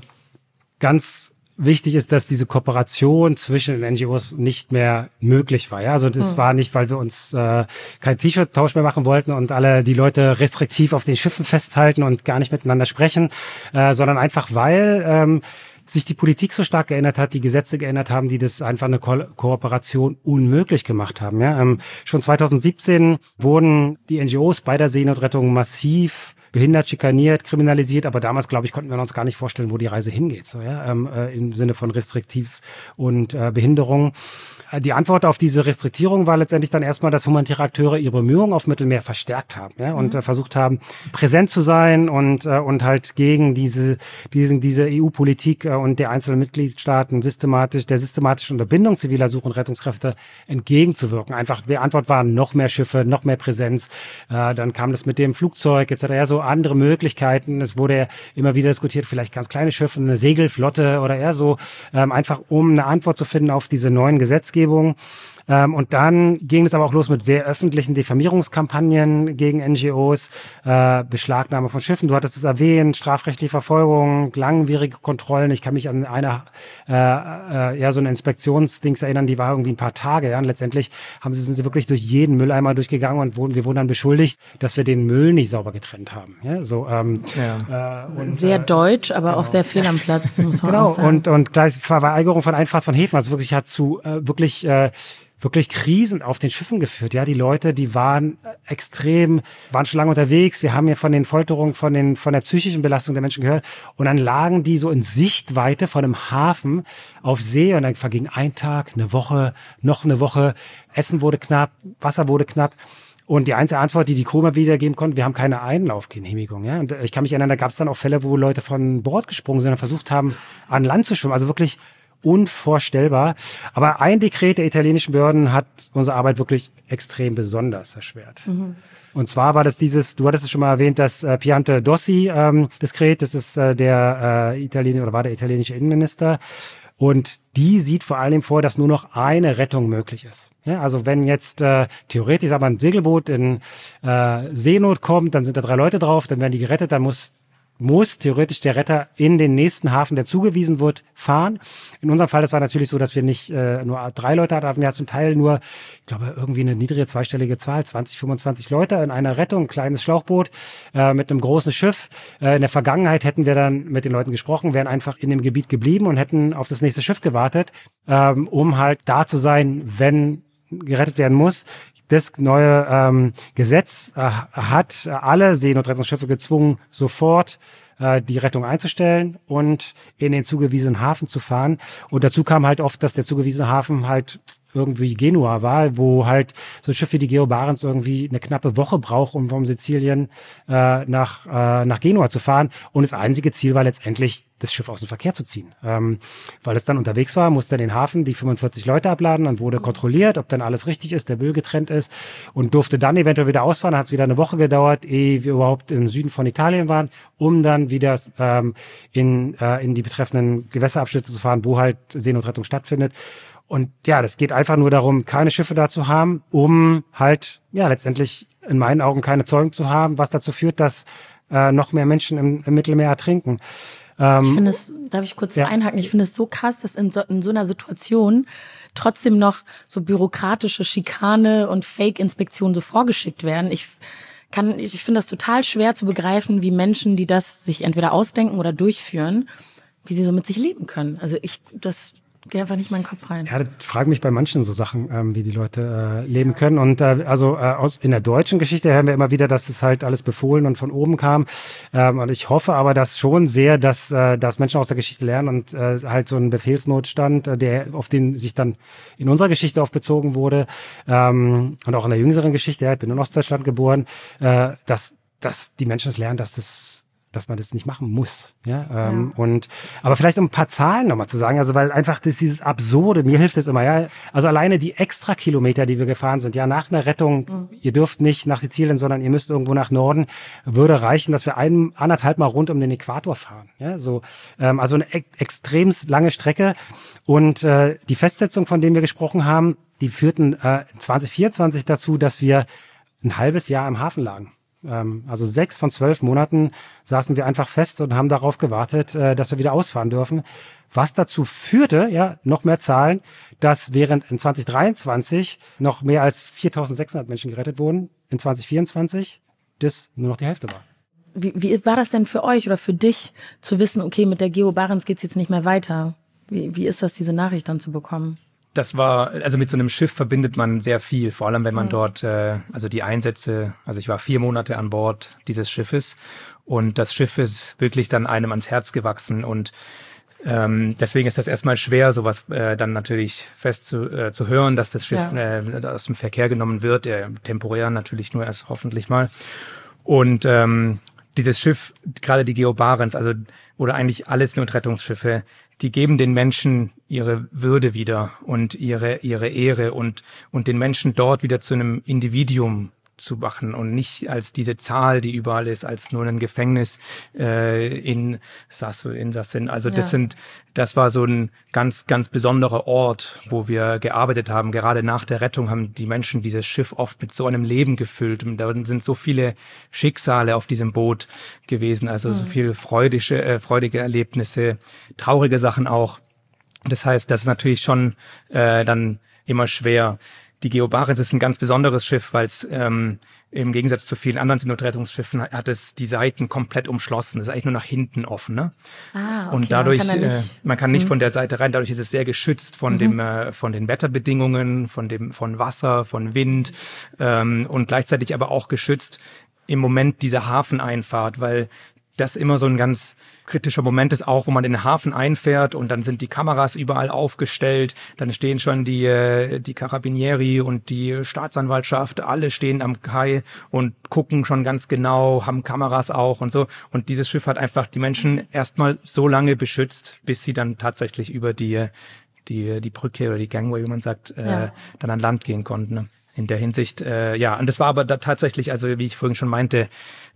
ganz wichtig ist, dass diese Kooperation zwischen den N G Os nicht mehr möglich war. Ja, also das mhm. war nicht, weil wir uns äh, kein T-Shirt-Tausch mehr machen wollten und alle die Leute restriktiv auf den Schiffen festhalten und gar nicht miteinander sprechen, äh, sondern einfach, weil ähm, sich die Politik so stark geändert hat, die Gesetze geändert haben, die das einfach eine Ko- Kooperation unmöglich gemacht haben. Ja, ähm, schon zweitausendsiebzehn wurden die N G Os bei der Seenotrettung massiv behindert, schikaniert, kriminalisiert, aber damals, glaube ich, konnten wir uns gar nicht vorstellen, wo die Reise hingeht, so, ja, ähm, äh, im Sinne von Restriktiv und äh, Behinderung. Die Antwort auf diese Restriktierung war letztendlich dann erstmal, dass humanitäre Akteure ihre Bemühungen auf Mittelmeer verstärkt haben, ja, und mhm. äh, versucht haben, präsent zu sein und äh, und halt gegen diese diesen diese E U-Politik äh, und der einzelnen Mitgliedstaaten systematisch der systematischen Unterbindung ziviler Such- und Rettungskräfte entgegenzuwirken. Einfach die Antwort war noch mehr Schiffe, noch mehr Präsenz. Äh, dann kam das mit dem Flugzeug et cetera. Ja, so andere Möglichkeiten. Es wurde immer wieder diskutiert, vielleicht ganz kleine Schiffe, eine Segelflotte oder eher so, ähm, einfach um eine Antwort zu finden auf diese neuen Gesetzgebungen. Ähm, und dann ging es aber auch los mit sehr öffentlichen Diffamierungskampagnen gegen N G Os, äh, Beschlagnahme von Schiffen, du hattest es erwähnt, strafrechtliche Verfolgung, langwierige Kontrollen. Ich kann mich an eine, äh, äh, ja, so eine Inspektionsdings erinnern, die war irgendwie ein paar Tage, ja, und letztendlich haben sie, sind sie wirklich durch jeden Mülleimer durchgegangen und wurden, wir wurden dann beschuldigt, dass wir den Müll nicht sauber getrennt haben. Ja, so, ähm, ja. Äh, und, sehr äh, deutsch, aber genau. auch sehr fehl am Platz, muss man genau. auch sagen. Und, und gleich Verweigerung von Einfahrt von Häfen, also wirklich hat zu, äh, wirklich, äh, wirklich Krisen auf den Schiffen geführt. Ja, die Leute, die waren extrem, waren schon lange unterwegs. Wir haben ja von den Folterungen, von den, von der psychischen Belastung der Menschen gehört. Und dann lagen die so in Sichtweite von einem Hafen auf See und dann verging ein Tag, eine Woche, noch eine Woche. Essen wurde knapp, Wasser wurde knapp. Und die einzige Antwort, die die Crew mal wiedergeben konnte, wir haben keine Einlaufgenehmigung. Ja? Und ich kann mich erinnern, da gab es dann auch Fälle, wo Leute von Bord gesprungen sind und versucht haben, an Land zu schwimmen. Also wirklich unvorstellbar. Aber ein Dekret der italienischen Behörden hat unsere Arbeit wirklich extrem besonders erschwert. Mhm. Und zwar war das dieses, du hattest es schon mal erwähnt, das äh, Piante Dossi ähm, Dekret, das ist äh, der äh, italienische oder war der italienische Innenminister. Und die sieht vor allem vor, dass nur noch eine Rettung möglich ist. Ja, also wenn jetzt äh, theoretisch aber ein Segelboot in äh, Seenot kommt, dann sind da drei Leute drauf, dann werden die gerettet, dann muss muss theoretisch der Retter in den nächsten Hafen, der zugewiesen wird, fahren. In unserem Fall, das war natürlich so, dass wir nicht äh, nur drei Leute hatten, wir hatten zum Teil nur, ich glaube, irgendwie eine niedrige zweistellige Zahl, zwanzig, fünfundzwanzig Leute in einer Rettung, ein kleines Schlauchboot äh, mit einem großen Schiff. Äh, in der Vergangenheit hätten wir dann mit den Leuten gesprochen, wären einfach in dem Gebiet geblieben und hätten auf das nächste Schiff gewartet, ähm, um halt da zu sein, wenn gerettet werden muss. Das neue ähm, Gesetz äh, hat alle Seenotrettungsschiffe gezwungen, sofort äh, die Rettung einzustellen und in den zugewiesenen Hafen zu fahren. Und dazu kam halt oft, dass der zugewiesene Hafen halt irgendwie Genua war, wo halt so ein Schiff wie die Geo Barents irgendwie eine knappe Woche braucht, um von Sizilien äh, nach, äh, nach Genua zu fahren. Und das einzige Ziel war letztendlich, das Schiff aus dem Verkehr zu ziehen. Ähm, weil es dann unterwegs war, musste in den Hafen die fünfundvierzig Leute abladen, dann wurde kontrolliert, ob dann alles richtig ist, der Müll getrennt ist und durfte dann eventuell wieder ausfahren. Dann hat es wieder eine Woche gedauert, ehe wir überhaupt im Süden von Italien waren, um dann wieder ähm, in, äh, in die betreffenden Gewässerabschnitte zu fahren, wo halt Seenotrettung stattfindet. Und ja, das geht einfach nur darum, keine Schiffe da zu haben, um halt ja letztendlich in meinen Augen keine Zeugen zu haben, was dazu führt, dass äh, noch mehr Menschen im, im Mittelmeer ertrinken. Ich finde es, darf ich kurz ja. einhaken, ich finde es so krass, dass in so, in so einer Situation trotzdem noch so bürokratische Schikane und Fake-Inspektionen so vorgeschickt werden. Ich kann, ich finde das total schwer zu begreifen, wie Menschen, die das sich entweder ausdenken oder durchführen, wie sie so mit sich leben können. Also ich, das geht einfach nicht in meinen Kopf rein. Ja, das frage mich bei manchen so Sachen, ähm, wie die Leute äh, leben können. Und äh, also äh, aus in der deutschen Geschichte hören wir immer wieder, dass es halt alles befohlen und von oben kam. Ähm, und ich hoffe aber, dass schon sehr, dass, äh, dass Menschen aus der Geschichte lernen und äh, halt so ein Befehlsnotstand, äh, der auf den sich dann in unserer Geschichte oft bezogen wurde ähm, und auch in der jüngeren Geschichte, ja, ich bin in Ostdeutschland geboren, äh, dass, dass die Menschen es lernen, dass das dass man das nicht machen muss, ja, ähm, ja. Und aber vielleicht um ein paar Zahlen nochmal zu sagen, also weil einfach das dieses Absurde, mir hilft es immer, ja, also alleine die extra Kilometer, die wir gefahren sind, ja, nach einer Rettung, mhm. ihr dürft nicht nach Sizilien, sondern ihr müsst irgendwo nach Norden, würde reichen, dass wir ein, anderthalb Mal rund um den Äquator fahren, ja, so, ähm, also eine e- extrem lange Strecke und äh, die Festsetzung, von denen wir gesprochen haben, die führten äh, zwanzig vierundzwanzig dazu, dass wir ein halbes Jahr im Hafen lagen. Also sechs von zwölf Monaten saßen wir einfach fest und haben darauf gewartet, dass wir wieder ausfahren dürfen. Was dazu führte, ja, noch mehr Zahlen, dass während in zwanzig dreiundzwanzig noch mehr als viertausendsechshundert Menschen gerettet wurden, in zwanzig vierundzwanzig das nur noch die Hälfte war. Wie, wie war das denn für euch oder für dich zu wissen, okay, mit der Geo Barents geht's jetzt nicht mehr weiter? Wie, wie ist das, diese Nachricht dann zu bekommen? Das war, also mit so einem Schiff verbindet man sehr viel, vor allem wenn man mhm. dort, äh, also die Einsätze, also ich war vier Monate an Bord dieses Schiffes und das Schiff ist wirklich dann einem ans Herz gewachsen und ähm, deswegen ist das erstmal schwer, sowas äh, dann natürlich fest zu, äh, zu hören, dass das Schiff ja. äh, aus dem Verkehr genommen wird, äh, temporär natürlich nur erst hoffentlich mal. Und ähm, dieses Schiff, gerade die Geo Barents, also oder eigentlich alle Seenotrettungsschiffe, die geben den Menschen ihre Würde wieder und ihre ihre Ehre und und den Menschen dort wieder zu einem Individuum zu machen und nicht als diese Zahl, die überall ist, als nur ein Gefängnis äh, in Sasso, in Sassin. Also ja. das sind, das war so ein ganz, ganz besonderer Ort, wo wir gearbeitet haben. Gerade nach der Rettung haben die Menschen dieses Schiff oft mit so einem Leben gefüllt. Und da sind so viele Schicksale auf diesem Boot gewesen, also mhm. so viele freudige, äh, freudige Erlebnisse, traurige Sachen auch. Das heißt, das ist natürlich schon äh, dann immer schwer. Die Geo Barents ist ein ganz besonderes Schiff, weil es ähm, im Gegensatz zu vielen anderen Seenotrettungsschiffen hat, hat es die Seiten komplett umschlossen. Das ist eigentlich nur nach hinten offen, ne? Ah, okay. Und dadurch, man kann, äh, man kann nicht mhm. von der Seite rein. Dadurch ist es sehr geschützt von mhm. dem, äh, von den Wetterbedingungen, von dem, von Wasser, von Wind ähm, und gleichzeitig aber auch geschützt im Moment dieser Hafeneinfahrt, weil das immer so ein ganz kritischer Moment ist auch, wo man in den Hafen einfährt und dann sind die Kameras überall aufgestellt, dann stehen schon die die Carabinieri und die Staatsanwaltschaft, alle stehen am Kai und gucken schon ganz genau, haben Kameras auch und so und dieses Schiff hat einfach die Menschen erstmal so lange beschützt, bis sie dann tatsächlich über die die die Brücke oder die Gangway, wie man sagt, ja. äh, dann an Land gehen konnten. Ne? In der Hinsicht, äh, ja, und das war aber da tatsächlich, also wie ich vorhin schon meinte,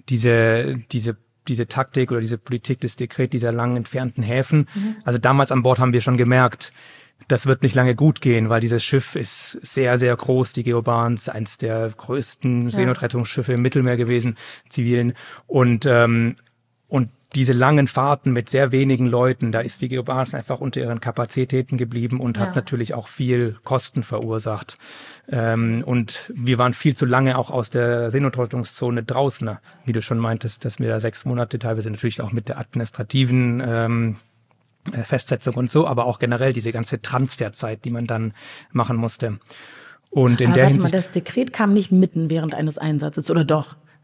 diese diese diese Taktik oder diese Politik des Dekrets dieser lang entfernten Häfen. Mhm. Also damals an Bord haben wir schon gemerkt, das wird nicht lange gut gehen, weil dieses Schiff ist sehr, sehr groß, die Geo Barents, eins der größten ja. Seenotrettungsschiffe im Mittelmeer gewesen, zivilen. Und ähm, und diese langen Fahrten mit sehr wenigen Leuten, da ist die Geo Barents einfach unter ihren Kapazitäten geblieben und ja. hat natürlich auch viel Kosten verursacht. Ähm, und wir waren viel zu lange auch aus der Seenotrettungszone draußen, wie du schon meintest, dass wir da sechs Monate teilweise natürlich auch mit der administrativen ähm, Festsetzung und so, aber auch generell diese ganze Transferzeit, die man dann machen musste. Und in aber der warte Hinsicht, mal, das Dekret kam nicht mitten während eines Einsatzes, oder doch?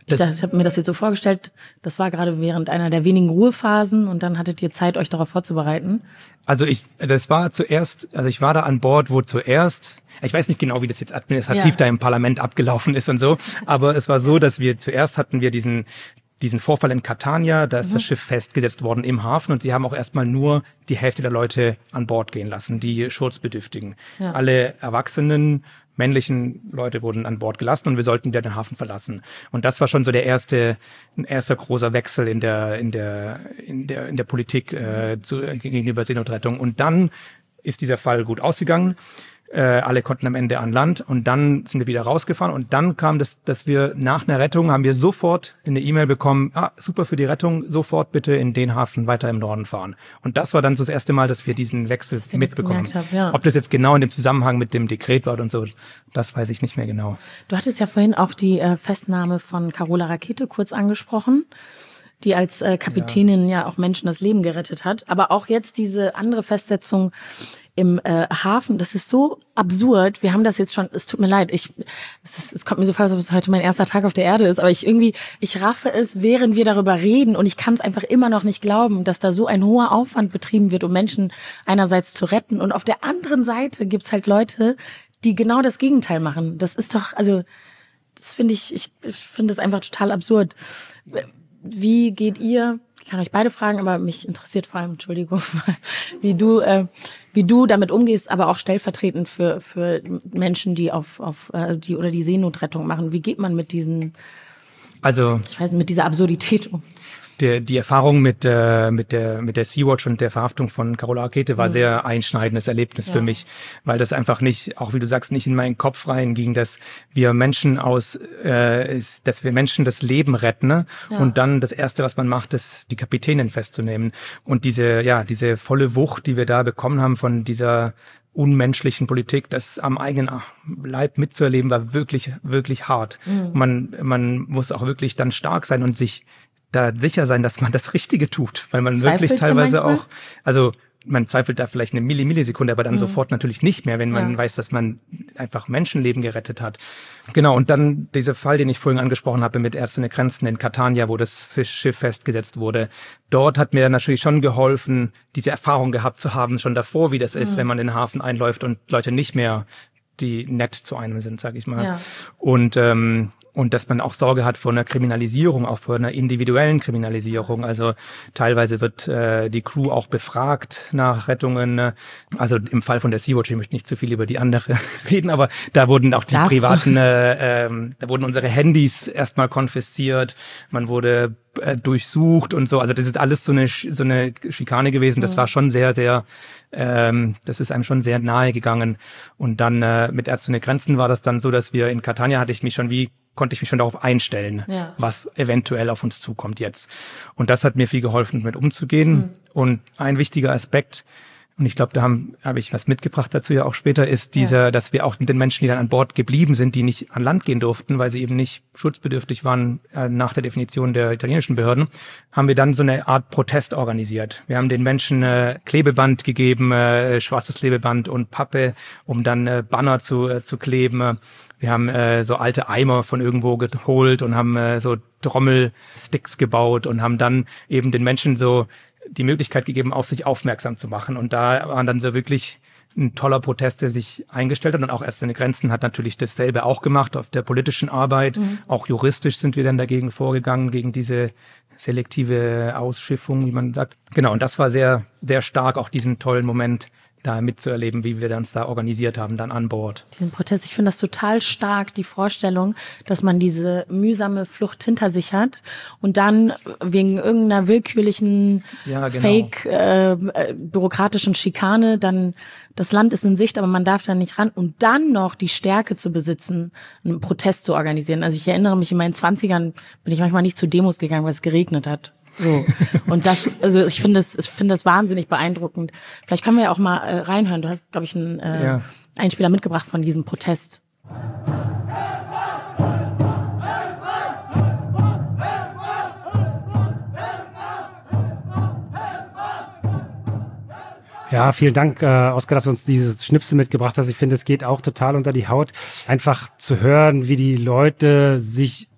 Ich, ich habe mir das jetzt so vorgestellt, das war gerade während einer der wenigen Ruhephasen und dann hattet ihr Zeit, euch darauf vorzubereiten. Also ich, das war zuerst, also ich war da an Bord, wo zuerst, ich weiß nicht genau, wie das jetzt administrativ ja. da im Parlament abgelaufen ist und so, aber es war so, dass wir zuerst hatten wir diesen diesen Vorfall in Catania, da ist mhm. das Schiff festgesetzt worden im Hafen und sie haben auch erstmal nur die Hälfte der Leute an Bord gehen lassen, die Schutzbedürftigen. Ja. Alle erwachsenen, männlichen Leute wurden an Bord gelassen und wir sollten wieder den Hafen verlassen. Und das war schon so der erste, ein erster großer Wechsel in der, in der, in der, in der Politik äh, zu, gegenüber Seenotrettung. Und dann ist dieser Fall gut ausgegangen. Äh, alle konnten am Ende an Land und dann sind wir wieder rausgefahren und dann kam das, dass wir nach einer Rettung haben wir sofort eine E-Mail bekommen, ah, super für die Rettung, sofort bitte in den Hafen weiter im Norden fahren. Und das war dann so das erste Mal, dass wir diesen Wechsel mitbekommen. Hab, ja. Ob das jetzt genau in dem Zusammenhang mit dem Dekret war und so, das weiß ich nicht mehr genau. Du hattest ja vorhin auch die äh, Festnahme von Carola Rackete kurz angesprochen, die als äh, Kapitänin ja. ja auch Menschen das Leben gerettet hat. Aber auch jetzt diese andere Festsetzung im äh, Hafen, das ist so absurd. Wir haben das jetzt schon, es tut mir leid, ich, es, ist, es kommt mir so vor, als ob es heute mein erster Tag auf der Erde ist, aber ich irgendwie, ich raffe es, während wir darüber reden und ich kann es einfach immer noch nicht glauben, dass da so ein hoher Aufwand betrieben wird, um Menschen einerseits zu retten und auf der anderen Seite gibt's halt Leute, die genau das Gegenteil machen. Das ist doch, also, das finde ich, ich finde das einfach total absurd. Wie geht ihr, ich kann euch beide fragen, aber mich interessiert vor allem, Entschuldigung, wie du, äh, wie du damit umgehst, aber auch stellvertretend für für Menschen, die auf auf äh, die oder die Seenotrettung machen. Wie geht man mit diesen, also ich weiß nicht, mit dieser Absurdität um? Der, die Erfahrung mit, äh, mit der, mit der Sea-Watch und der Verhaftung von Carola Rackete war mhm. sehr einschneidendes Erlebnis ja. für mich, weil das einfach nicht, auch wie du sagst, nicht in meinen Kopf reinging, dass wir Menschen aus, äh, ist, dass wir Menschen das Leben retten, ne? Ja. Und dann das Erste, was man macht, ist, die Kapitänin festzunehmen. Und diese, ja, diese volle Wucht, die wir da bekommen haben von dieser unmenschlichen Politik, das am eigenen Leib mitzuerleben, war wirklich, wirklich hart. Mhm. Man, man muss auch wirklich dann stark sein und sich da sicher sein, dass man das Richtige tut, weil man Zweifelt wirklich teilweise auch, also man zweifelt da vielleicht eine Milli Millisekunde, aber dann mhm. sofort natürlich nicht mehr, wenn man ja. weiß, dass man einfach Menschenleben gerettet hat. Genau, und dann dieser Fall, den ich vorhin angesprochen habe mit Ärzte ohne Grenzen in Catania, wo das Fischschiff festgesetzt wurde. Dort hat mir dann natürlich schon geholfen, diese Erfahrung gehabt zu haben, schon davor, wie das ist, mhm. wenn man in den Hafen einläuft und Leute nicht mehr die nett zu einem sind, sag ich mal. Ja. Und ähm, und dass man auch Sorge hat vor einer Kriminalisierung, auch vor einer individuellen Kriminalisierung. Also teilweise wird äh, die Crew auch befragt nach Rettungen. Also im Fall von der Sea-Watch, ich möchte nicht zu viel über die andere reden, aber da wurden auch die Darfst privaten, äh, äh, da wurden unsere Handys erstmal konfisziert. Man wurde äh, durchsucht und so. Also das ist alles so eine so eine Schikane gewesen. Das mhm. war schon sehr, sehr, ähm, das ist einem schon sehr nahe gegangen. Und dann äh, mit Ärzte ohne Grenzen war das dann so, dass wir in Catania hatte ich mich schon wie konnte ich mich schon darauf einstellen, ja. was eventuell auf uns zukommt jetzt. Und das hat mir viel geholfen, damit umzugehen. Mhm. Und ein wichtiger Aspekt, und ich glaube, da haben habe ich was mitgebracht dazu ja auch später, ist dieser, ja. dass wir auch den Menschen, die dann an Bord geblieben sind, die nicht an Land gehen durften, weil sie eben nicht schutzbedürftig waren äh, nach der Definition der italienischen Behörden, haben wir dann so eine Art Protest organisiert. Wir haben den Menschen äh, Klebeband gegeben, äh, schwarzes Klebeband und Pappe, um dann äh, Banner zu äh, zu kleben. Wir haben äh, so alte Eimer von irgendwo geholt und haben äh, so Trommelsticks gebaut und haben dann eben den Menschen so die Möglichkeit gegeben, auf sich aufmerksam zu machen. Und da waren dann so wirklich ein toller Protest, der sich eingestellt hat. Und auch Ärzte ohne Grenzen hat natürlich dasselbe auch gemacht auf der politischen Arbeit. Mhm. Auch juristisch sind wir dann dagegen vorgegangen, gegen diese selektive Ausschiffung, wie man sagt. Genau, und das war sehr, sehr stark, auch diesen tollen Moment da mitzuerleben, wie wir uns da organisiert haben, dann an Bord. Diesen Protest, ich finde das total stark, die Vorstellung, dass man diese mühsame Flucht hinter sich hat und dann wegen irgendeiner willkürlichen, ja, genau. fake, äh, bürokratischen Schikane dann, das Land ist in Sicht, aber man darf da nicht ran und dann noch die Stärke zu besitzen, einen Protest zu organisieren. Also ich erinnere mich, in meinen Zwanzigern bin ich manchmal nicht zu Demos gegangen, weil es geregnet hat. So. Und das, also ich finde das, ich finde das wahnsinnig beeindruckend. Vielleicht können wir ja auch mal äh, reinhören. Du hast, glaube ich, einen äh, ja. Einspieler mitgebracht von diesem Protest. Ja, vielen Dank, äh, Oskar, dass du uns dieses Schnipsel mitgebracht hast. Ich finde, es geht auch total unter die Haut, einfach zu hören, wie die Leute sich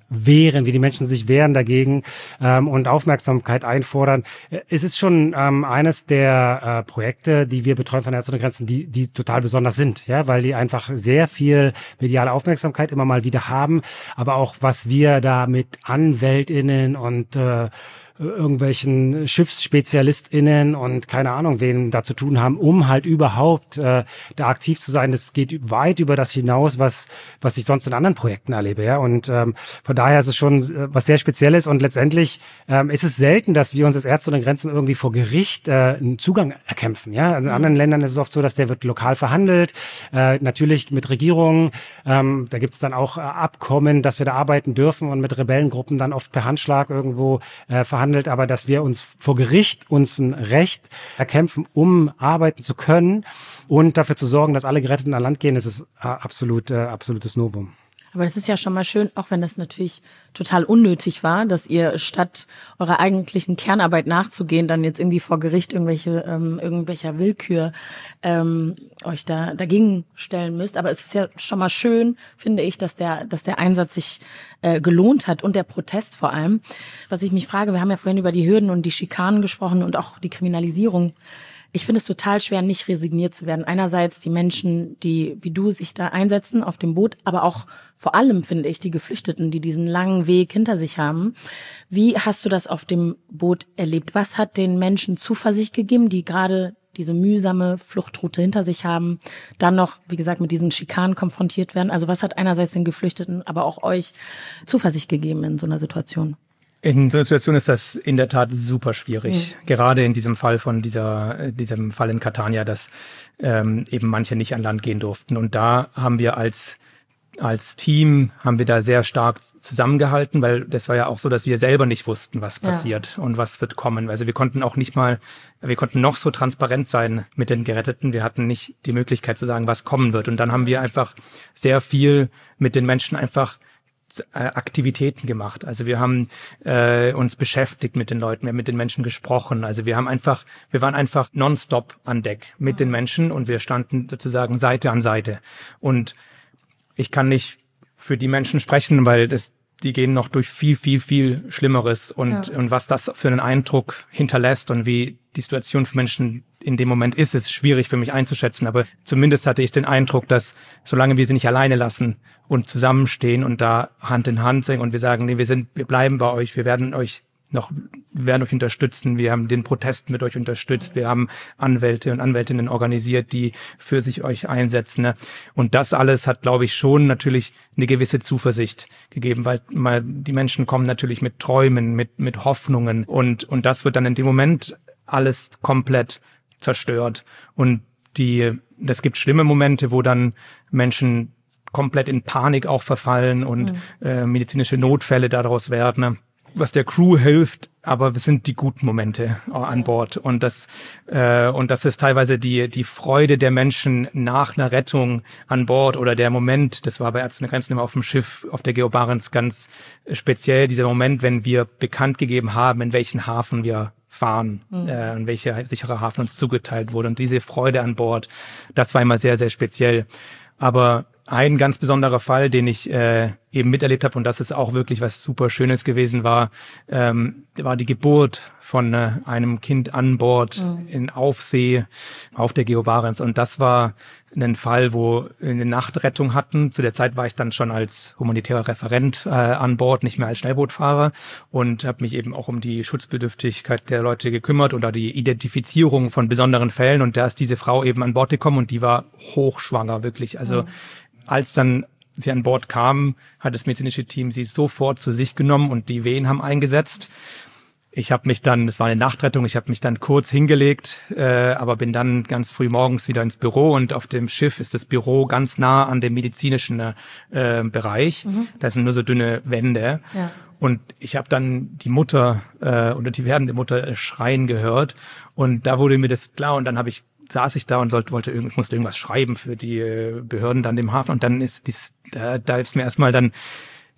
wehren, wie die Menschen sich wehren dagegen ähm, und Aufmerksamkeit einfordern. Es ist schon ähm, eines der äh, Projekte, die wir betreuen von Ärzte ohne Grenzen, die die total besonders sind, ja, weil die einfach sehr viel mediale Aufmerksamkeit immer mal wieder haben, aber auch was wir da mit AnwältInnen und äh, irgendwelchen SchiffsspezialistInnen und keine Ahnung, wen da zu tun haben, um halt überhaupt äh, da aktiv zu sein. Das geht weit über das hinaus, was was ich sonst in anderen Projekten erlebe. Ja, und ähm, von daher ist es schon äh, was sehr Spezielles und letztendlich ähm, ist es selten, dass wir uns als Ärzte ohne Grenzen irgendwie vor Gericht äh, einen Zugang erkämpfen. Ja, in anderen Ländern ist es oft so, dass der wird lokal verhandelt, äh, natürlich mit Regierungen. Ähm, da gibt es dann auch äh, Abkommen, dass wir da arbeiten dürfen und mit Rebellengruppen dann oft per Handschlag irgendwo äh, verhandelt. Aber dass wir uns vor Gericht uns ein Recht erkämpfen, um arbeiten zu können und dafür zu sorgen, dass alle Geretteten an Land gehen, das ist absolut, äh, absolutes Novum. Aber das ist ja schon mal schön, auch wenn das natürlich total unnötig war, dass ihr statt eurer eigentlichen Kernarbeit nachzugehen, dann jetzt irgendwie vor Gericht irgendwelche ähm, irgendwelcher Willkür ähm, euch da dagegen stellen müsst. Aber es ist ja schon mal schön, finde ich, dass der dass der Einsatz sich äh, gelohnt hat und der Protest vor allem. Was ich mich frage, wir haben ja vorhin über die Hürden und die Schikanen gesprochen und auch die Kriminalisierung. Ich finde es total schwer, nicht resigniert zu werden. Einerseits die Menschen, die wie du sich da einsetzen auf dem Boot, aber auch vor allem, finde ich, die Geflüchteten, die diesen langen Weg hinter sich haben. Wie hast du das auf dem Boot erlebt? Was hat den Menschen Zuversicht gegeben, die gerade diese mühsame Fluchtroute hinter sich haben, dann noch, wie gesagt, mit diesen Schikanen konfrontiert werden? Also was hat einerseits den Geflüchteten, aber auch euch Zuversicht gegeben in so einer Situation? In so einer Situation ist das in der Tat super schwierig. Mhm. Gerade in diesem Fall von dieser, diesem Fall in Catania, dass ähm, eben manche nicht an Land gehen durften. Und da haben wir als als Team haben wir da sehr stark zusammengehalten, weil das war ja auch so, dass wir selber nicht wussten, was passiert ja. und was wird kommen. Also wir konnten auch nicht mal, wir konnten noch so transparent sein mit den Geretteten. Wir hatten nicht die Möglichkeit zu sagen, was kommen wird. Und dann haben wir einfach sehr viel mit den Menschen einfach Aktivitäten gemacht. Also wir haben äh, uns beschäftigt mit den Leuten, wir haben mit den Menschen gesprochen. Also wir haben einfach, wir waren einfach nonstop an Deck mit mhm. den Menschen und wir standen sozusagen Seite an Seite. Und ich kann nicht für die Menschen sprechen, weil das, die gehen noch durch viel, viel, viel Schlimmeres und ja. und was das für einen Eindruck hinterlässt und wie die Situation für Menschen in dem Moment ist, ist schwierig für mich einzuschätzen. Aber zumindest hatte ich den Eindruck, dass solange wir sie nicht alleine lassen und zusammenstehen und da Hand in Hand sind und wir sagen, nee, wir sind, wir bleiben bei euch, wir werden euch noch, wir werden euch unterstützen, wir haben den Protest mit euch unterstützt, wir haben Anwälte und Anwältinnen organisiert, die für sich euch einsetzen. Ne? Und das alles hat, glaube ich, schon natürlich eine gewisse Zuversicht gegeben, weil mal die Menschen kommen natürlich mit Träumen, mit mit Hoffnungen und und das wird dann in dem Moment alles komplett zerstört. Und die, das gibt schlimme Momente, wo dann Menschen komplett in Panik auch verfallen und mhm. äh, medizinische Notfälle daraus werden. Ne? Was der Crew hilft, aber es sind die guten Momente an Bord und das äh, und das ist teilweise die die Freude der Menschen nach einer Rettung an Bord oder der Moment, das war bei Ärzte ohne Grenzen immer auf dem Schiff auf der Geo Barents ganz speziell, dieser Moment, wenn wir bekannt gegeben haben, in welchen Hafen wir fahren, mhm. äh, in welcher sichere Hafen uns zugeteilt wurde und diese Freude an Bord, das war immer sehr sehr speziell. Aber ein ganz besonderer Fall, den ich äh, eben miterlebt habe, und das ist auch wirklich was super Schönes gewesen, war ähm, war die Geburt von äh, einem Kind an Bord mhm. in Aufsee auf der Geo Barents. Und das war ein Fall, wo wir eine Nachtrettung hatten. Zu der Zeit war ich dann schon als humanitärer Referent äh, an Bord, nicht mehr als Schnellbootfahrer und habe mich eben auch um die Schutzbedürftigkeit der Leute gekümmert und auch die Identifizierung von besonderen Fällen. Und da ist diese Frau eben an Bord gekommen und die war hochschwanger, wirklich. Also mhm. als dann sie an Bord kam, hat das medizinische Team sie sofort zu sich genommen und die Wehen haben eingesetzt. Ich habe mich dann, das war eine Nachtrettung, ich habe mich dann kurz hingelegt, äh, aber bin dann ganz früh morgens wieder ins Büro und auf dem Schiff ist das Büro ganz nah an dem medizinischen äh, Bereich. Mhm. Da sind nur so dünne Wände. Ja. Und ich habe dann die Mutter äh, oder die werdende Mutter schreien gehört und da wurde mir das klar und dann habe ich saß ich da und sollte, wollte ich musste irgendwas schreiben für die Behörden dann im Hafen und dann ist dies, da, da ist mir erstmal dann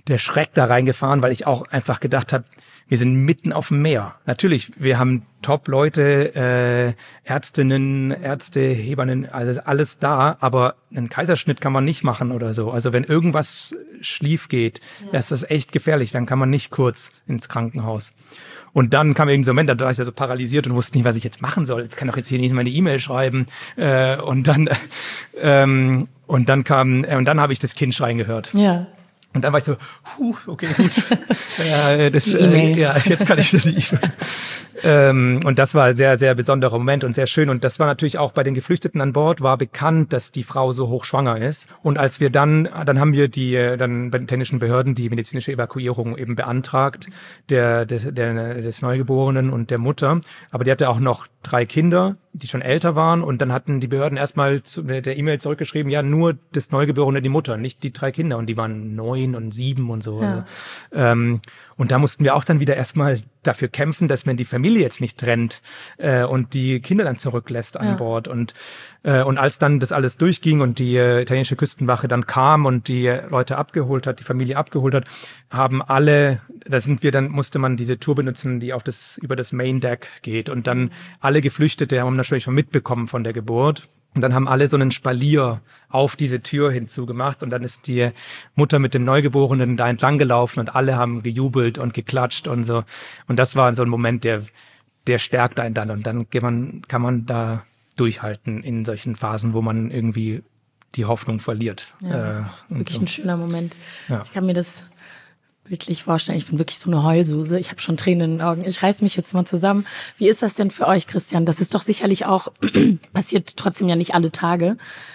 der Schreck da reingefahren, weil ich auch einfach gedacht habe, wir sind mitten auf dem Meer. Natürlich, wir haben Top-Leute, äh, Ärztinnen, Ärzte, Hebammen, also alles da, aber einen Kaiserschnitt kann man nicht machen oder so. Also wenn irgendwas schief geht, ja. ist das echt gefährlich, dann kann man nicht kurz ins Krankenhaus. Und dann kam irgendein Moment, da war ich ja so paralysiert und wusste nicht, was ich jetzt machen soll. Jetzt kann ich doch jetzt hier nicht meine E-Mail schreiben. Äh, und dann ähm, und dann kam äh, und dann habe ich das Kind schreien gehört. Ja. Und dann war ich so, puh, okay, gut. ja, das, äh, ja, jetzt kann ich die E-Mail. Ähm, und das war ein sehr, sehr besonderer Moment und sehr schön. Und das war natürlich auch bei den Geflüchteten an Bord, war bekannt, dass die Frau so hochschwanger ist. Und als wir dann, dann haben wir die, dann bei den technischen Behörden die medizinische Evakuierung eben beantragt, der, des, der, des Neugeborenen und der Mutter. Aber die hatte auch noch drei Kinder, die schon älter waren. Und dann hatten die Behörden erstmal zu der E-Mail zurückgeschrieben, ja, nur das Neugeborene, die Mutter, nicht die drei Kinder. Und die waren neun und sieben und so. Ja. Ähm, und da mussten wir auch dann wieder erstmal dafür kämpfen, dass man die Familie jetzt nicht trennt äh, und die Kinder dann zurücklässt an ja. Bord. Und äh, und als dann das alles durchging und die äh, italienische Küstenwache dann kam und die äh, Leute abgeholt hat, die Familie abgeholt hat, haben alle, da sind wir dann, musste man diese Tour benutzen, die auf das über das Main Deck geht. Und dann alle Geflüchtete haben natürlich schon mitbekommen von der Geburt. Und dann haben alle so einen Spalier auf diese Tür hinzugemacht und dann ist die Mutter mit dem Neugeborenen da entlang gelaufen und alle haben gejubelt und geklatscht und so. Und das war so ein Moment, der, der stärkt einen dann und dann kann man, kann man da durchhalten in solchen Phasen, wo man irgendwie die Hoffnung verliert. Ja, äh, wirklich so. Ein schöner Moment. Ja. Ich kann mir das bildlich vorstellen. Ich bin wirklich so eine Heulsuse. Ich habe schon Tränen in den Augen. Ich reiß mich jetzt mal zusammen. Wie ist das denn für euch, Christian? Das ist doch sicherlich auch, passiert trotzdem ja nicht alle Tage,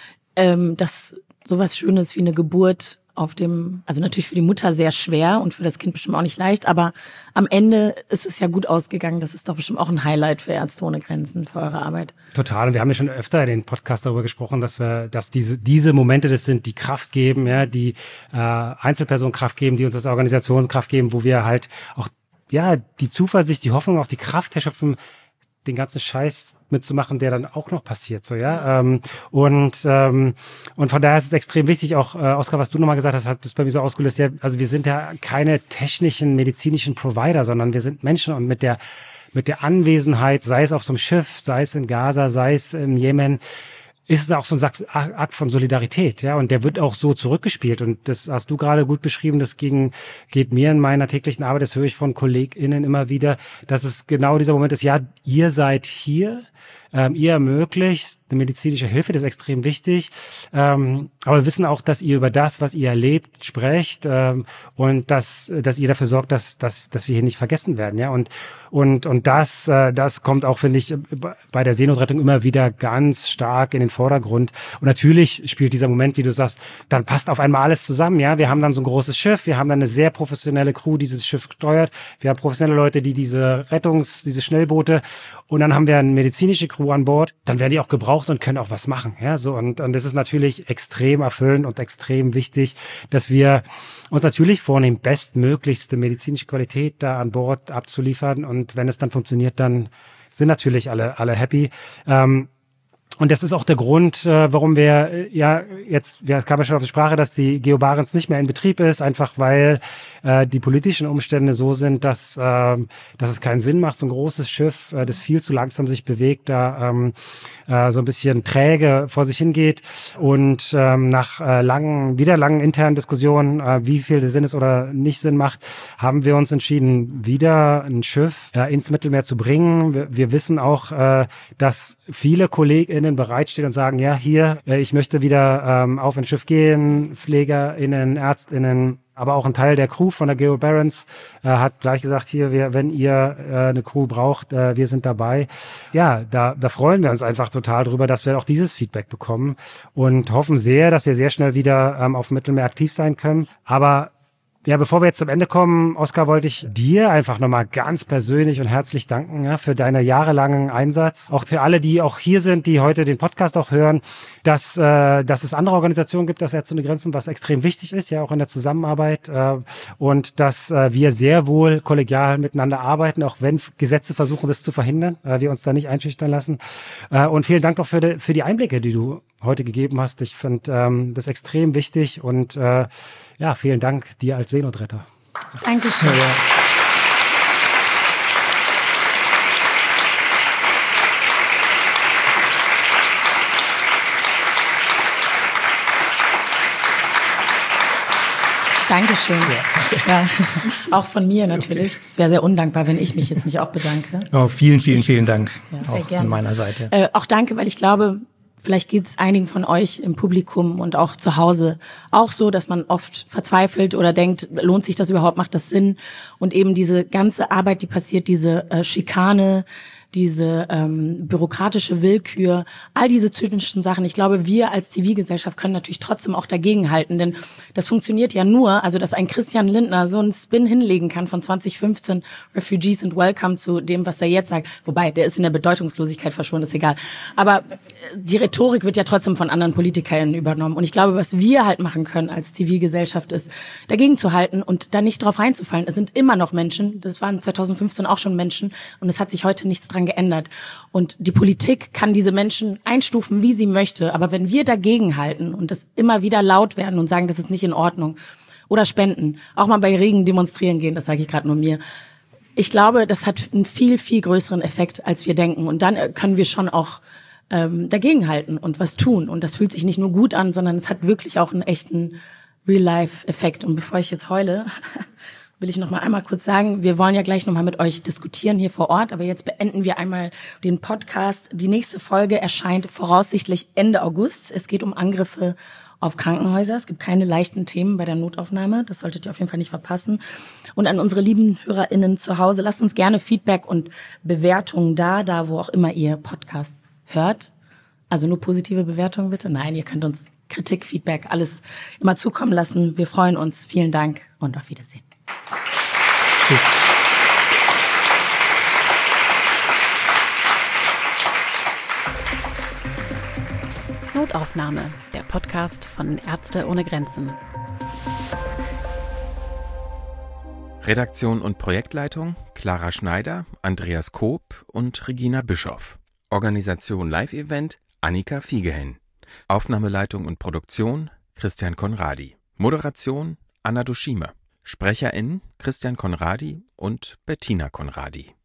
ähm, dass sowas Schönes wie eine Geburt auf dem, also natürlich für die Mutter sehr schwer und für das Kind bestimmt auch nicht leicht, aber am Ende ist es ja gut ausgegangen. Das ist doch bestimmt auch ein Highlight für Ärzte ohne Grenzen, für eure Arbeit. Total. Und wir haben ja schon öfter in den Podcast darüber gesprochen, dass wir, dass diese, diese Momente das sind, die Kraft geben, ja, die äh, Einzelpersonen Kraft geben, die uns als Organisation Kraft geben, wo wir halt auch, ja, die Zuversicht, die Hoffnung, auch die Kraft herschöpfen, den ganzen Scheiß mitzumachen, der dann auch noch passiert, so, ja. Ähm, und, ähm, und von daher ist es extrem wichtig, auch, äh, Oskar, was du nochmal gesagt hast, hat das bei mir so ausgelöst, ja, also wir sind ja keine technischen, medizinischen Provider, sondern wir sind Menschen und mit der, mit der Anwesenheit, sei es auf so einem Schiff, sei es in Gaza, sei es im Jemen, ist es auch so ein Akt von Solidarität, ja, und der wird auch so zurückgespielt und das hast du gerade gut beschrieben, das ging, geht mir in meiner täglichen Arbeit, das höre ich von KollegInnen immer wieder, dass es genau dieser Moment ist, ja, ihr seid hier, ähm, ihr ermöglicht eine medizinische Hilfe, das ist extrem wichtig, ähm, aber wir wissen auch, dass ihr über das, was ihr erlebt, sprecht ähm, und dass, dass ihr dafür sorgt, dass, dass, dass wir hier nicht vergessen werden, ja, und, und, und das, äh, das kommt auch, finde ich, bei der Seenotrettung immer wieder ganz stark in den Vordergrund. Und natürlich spielt dieser Moment, wie du sagst, dann passt auf einmal alles zusammen, ja. Wir haben dann so ein großes Schiff, wir haben dann eine sehr professionelle Crew, die dieses Schiff steuert. Wir haben professionelle Leute, die diese Rettungs-, diese Schnellboote, und dann haben wir eine medizinische Crew an Bord. Dann werden die auch gebraucht und können auch was machen, ja. So, und, und das ist natürlich extrem erfüllend und extrem wichtig, dass wir uns natürlich vornehmen, bestmöglichste medizinische Qualität da an Bord abzuliefern. Und wenn es dann funktioniert, dann sind natürlich alle, alle happy. Ähm, Und das ist auch der Grund, äh, warum wir äh, ja jetzt, ja, es kam ja schon auf die Sprache, dass die Geo Barents nicht mehr in Betrieb ist, einfach weil äh, die politischen Umstände so sind, dass äh, dass es keinen Sinn macht, so ein großes Schiff, äh, das viel zu langsam sich bewegt, da ähm, äh, so ein bisschen träge vor sich hingeht. Und ähm, nach äh, langen, wieder langen internen Diskussionen, äh, wie viel Sinn es oder nicht Sinn macht, haben wir uns entschieden, wieder ein Schiff äh, ins Mittelmeer zu bringen. Wir, wir wissen auch, äh, dass viele KollegInnen bereitstehen und sagen, ja, hier, äh, ich möchte wieder ähm, auf ein Schiff gehen, PflegerInnen, ÄrztInnen, aber auch ein Teil der Crew von der Geo Barents äh, hat gleich gesagt, hier, wir, wenn ihr äh, eine Crew braucht, äh, wir sind dabei. Ja, da, da freuen wir uns einfach total drüber, dass wir auch dieses Feedback bekommen und hoffen sehr, dass wir sehr schnell wieder ähm, auf dem Mittelmeer aktiv sein können. Aber ja, bevor wir jetzt zum Ende kommen, Oskar, wollte ich dir einfach nochmal ganz persönlich und herzlich danken, ja, für deinen jahrelangen Einsatz. Auch für alle, die auch hier sind, die heute den Podcast auch hören, dass, äh, dass es andere Organisationen gibt, das Ärzte ohne Grenzen, was extrem wichtig ist, ja, auch in der Zusammenarbeit. Äh, und dass äh, wir sehr wohl kollegial miteinander arbeiten, auch wenn Gesetze versuchen, das zu verhindern, äh, wir uns da nicht einschüchtern lassen. Äh, und vielen Dank auch für die, für die Einblicke, die du heute gegeben hast. Ich finde ähm, das extrem wichtig und äh, ja, vielen Dank dir als Seenotretter. Dankeschön. Ja, ja. Dankeschön. Ja. Ja, auch von mir natürlich. Es wäre sehr undankbar, wenn ich mich jetzt nicht auch bedanke. Oh, vielen, vielen, vielen Dank. Ja, sehr auch gerne. von meiner Seite. Äh, auch danke, weil ich glaube, vielleicht geht es einigen von euch im Publikum und auch zu Hause auch so, dass man oft verzweifelt oder denkt, lohnt sich das überhaupt, macht das Sinn? Und eben diese ganze Arbeit, die passiert, diese äh, Schikane, diese ähm, bürokratische Willkür, all diese zynischen Sachen. Ich glaube, wir als Zivilgesellschaft können natürlich trotzdem auch dagegenhalten, denn das funktioniert ja nur, also dass ein Christian Lindner so einen Spin hinlegen kann von zwanzig fünfzehn, Refugees and Welcome, zu dem, was er jetzt sagt. Wobei, der ist in der Bedeutungslosigkeit verschwunden, ist egal. Aber die Rhetorik wird ja trotzdem von anderen PolitikerInnen übernommen. Und ich glaube, was wir halt machen können als Zivilgesellschaft ist, dagegen zu halten und da nicht drauf reinzufallen. Es sind immer noch Menschen, das waren zwanzig fünfzehn auch schon Menschen und es hat sich heute nichts dran geändert. Und die Politik kann diese Menschen einstufen, wie sie möchte. Aber wenn wir dagegen halten und das immer wieder laut werden und sagen, das ist nicht in Ordnung, oder spenden, auch mal bei Regen demonstrieren gehen, das sage ich gerade nur mir. Ich glaube, das hat einen viel, viel größeren Effekt, als wir denken. Und dann können wir schon auch ähm, dagegenhalten und was tun. Und das fühlt sich nicht nur gut an, sondern es hat wirklich auch einen echten Real-Life-Effekt. Und bevor ich jetzt heule, will ich noch mal einmal kurz sagen, wir wollen ja gleich noch mal mit euch diskutieren hier vor Ort, aber jetzt beenden wir einmal den Podcast. Die nächste Folge erscheint voraussichtlich Ende August. Es geht um Angriffe auf Krankenhäuser. Es gibt keine leichten Themen bei der Notaufnahme. Das solltet ihr auf jeden Fall nicht verpassen. Und an unsere lieben HörerInnen zu Hause, lasst uns gerne Feedback und Bewertungen da, da wo auch immer ihr Podcasts hört. Also nur positive Bewertungen bitte. Nein, ihr könnt uns Kritik, Feedback, alles immer zukommen lassen. Wir freuen uns. Vielen Dank und auf Wiedersehen. Tschüss. Notaufnahme, der Podcast von Ärzte ohne Grenzen. Redaktion und Projektleitung Clara Schneider, Andreas Koop und Regina Bischoff. Organisation Live-Event Annika Fiegehen. Aufnahmeleitung und Produktion Christian Conradi. Moderation Anna Duschima. SprecherInnen Christian Conradi und Bettina Conradi.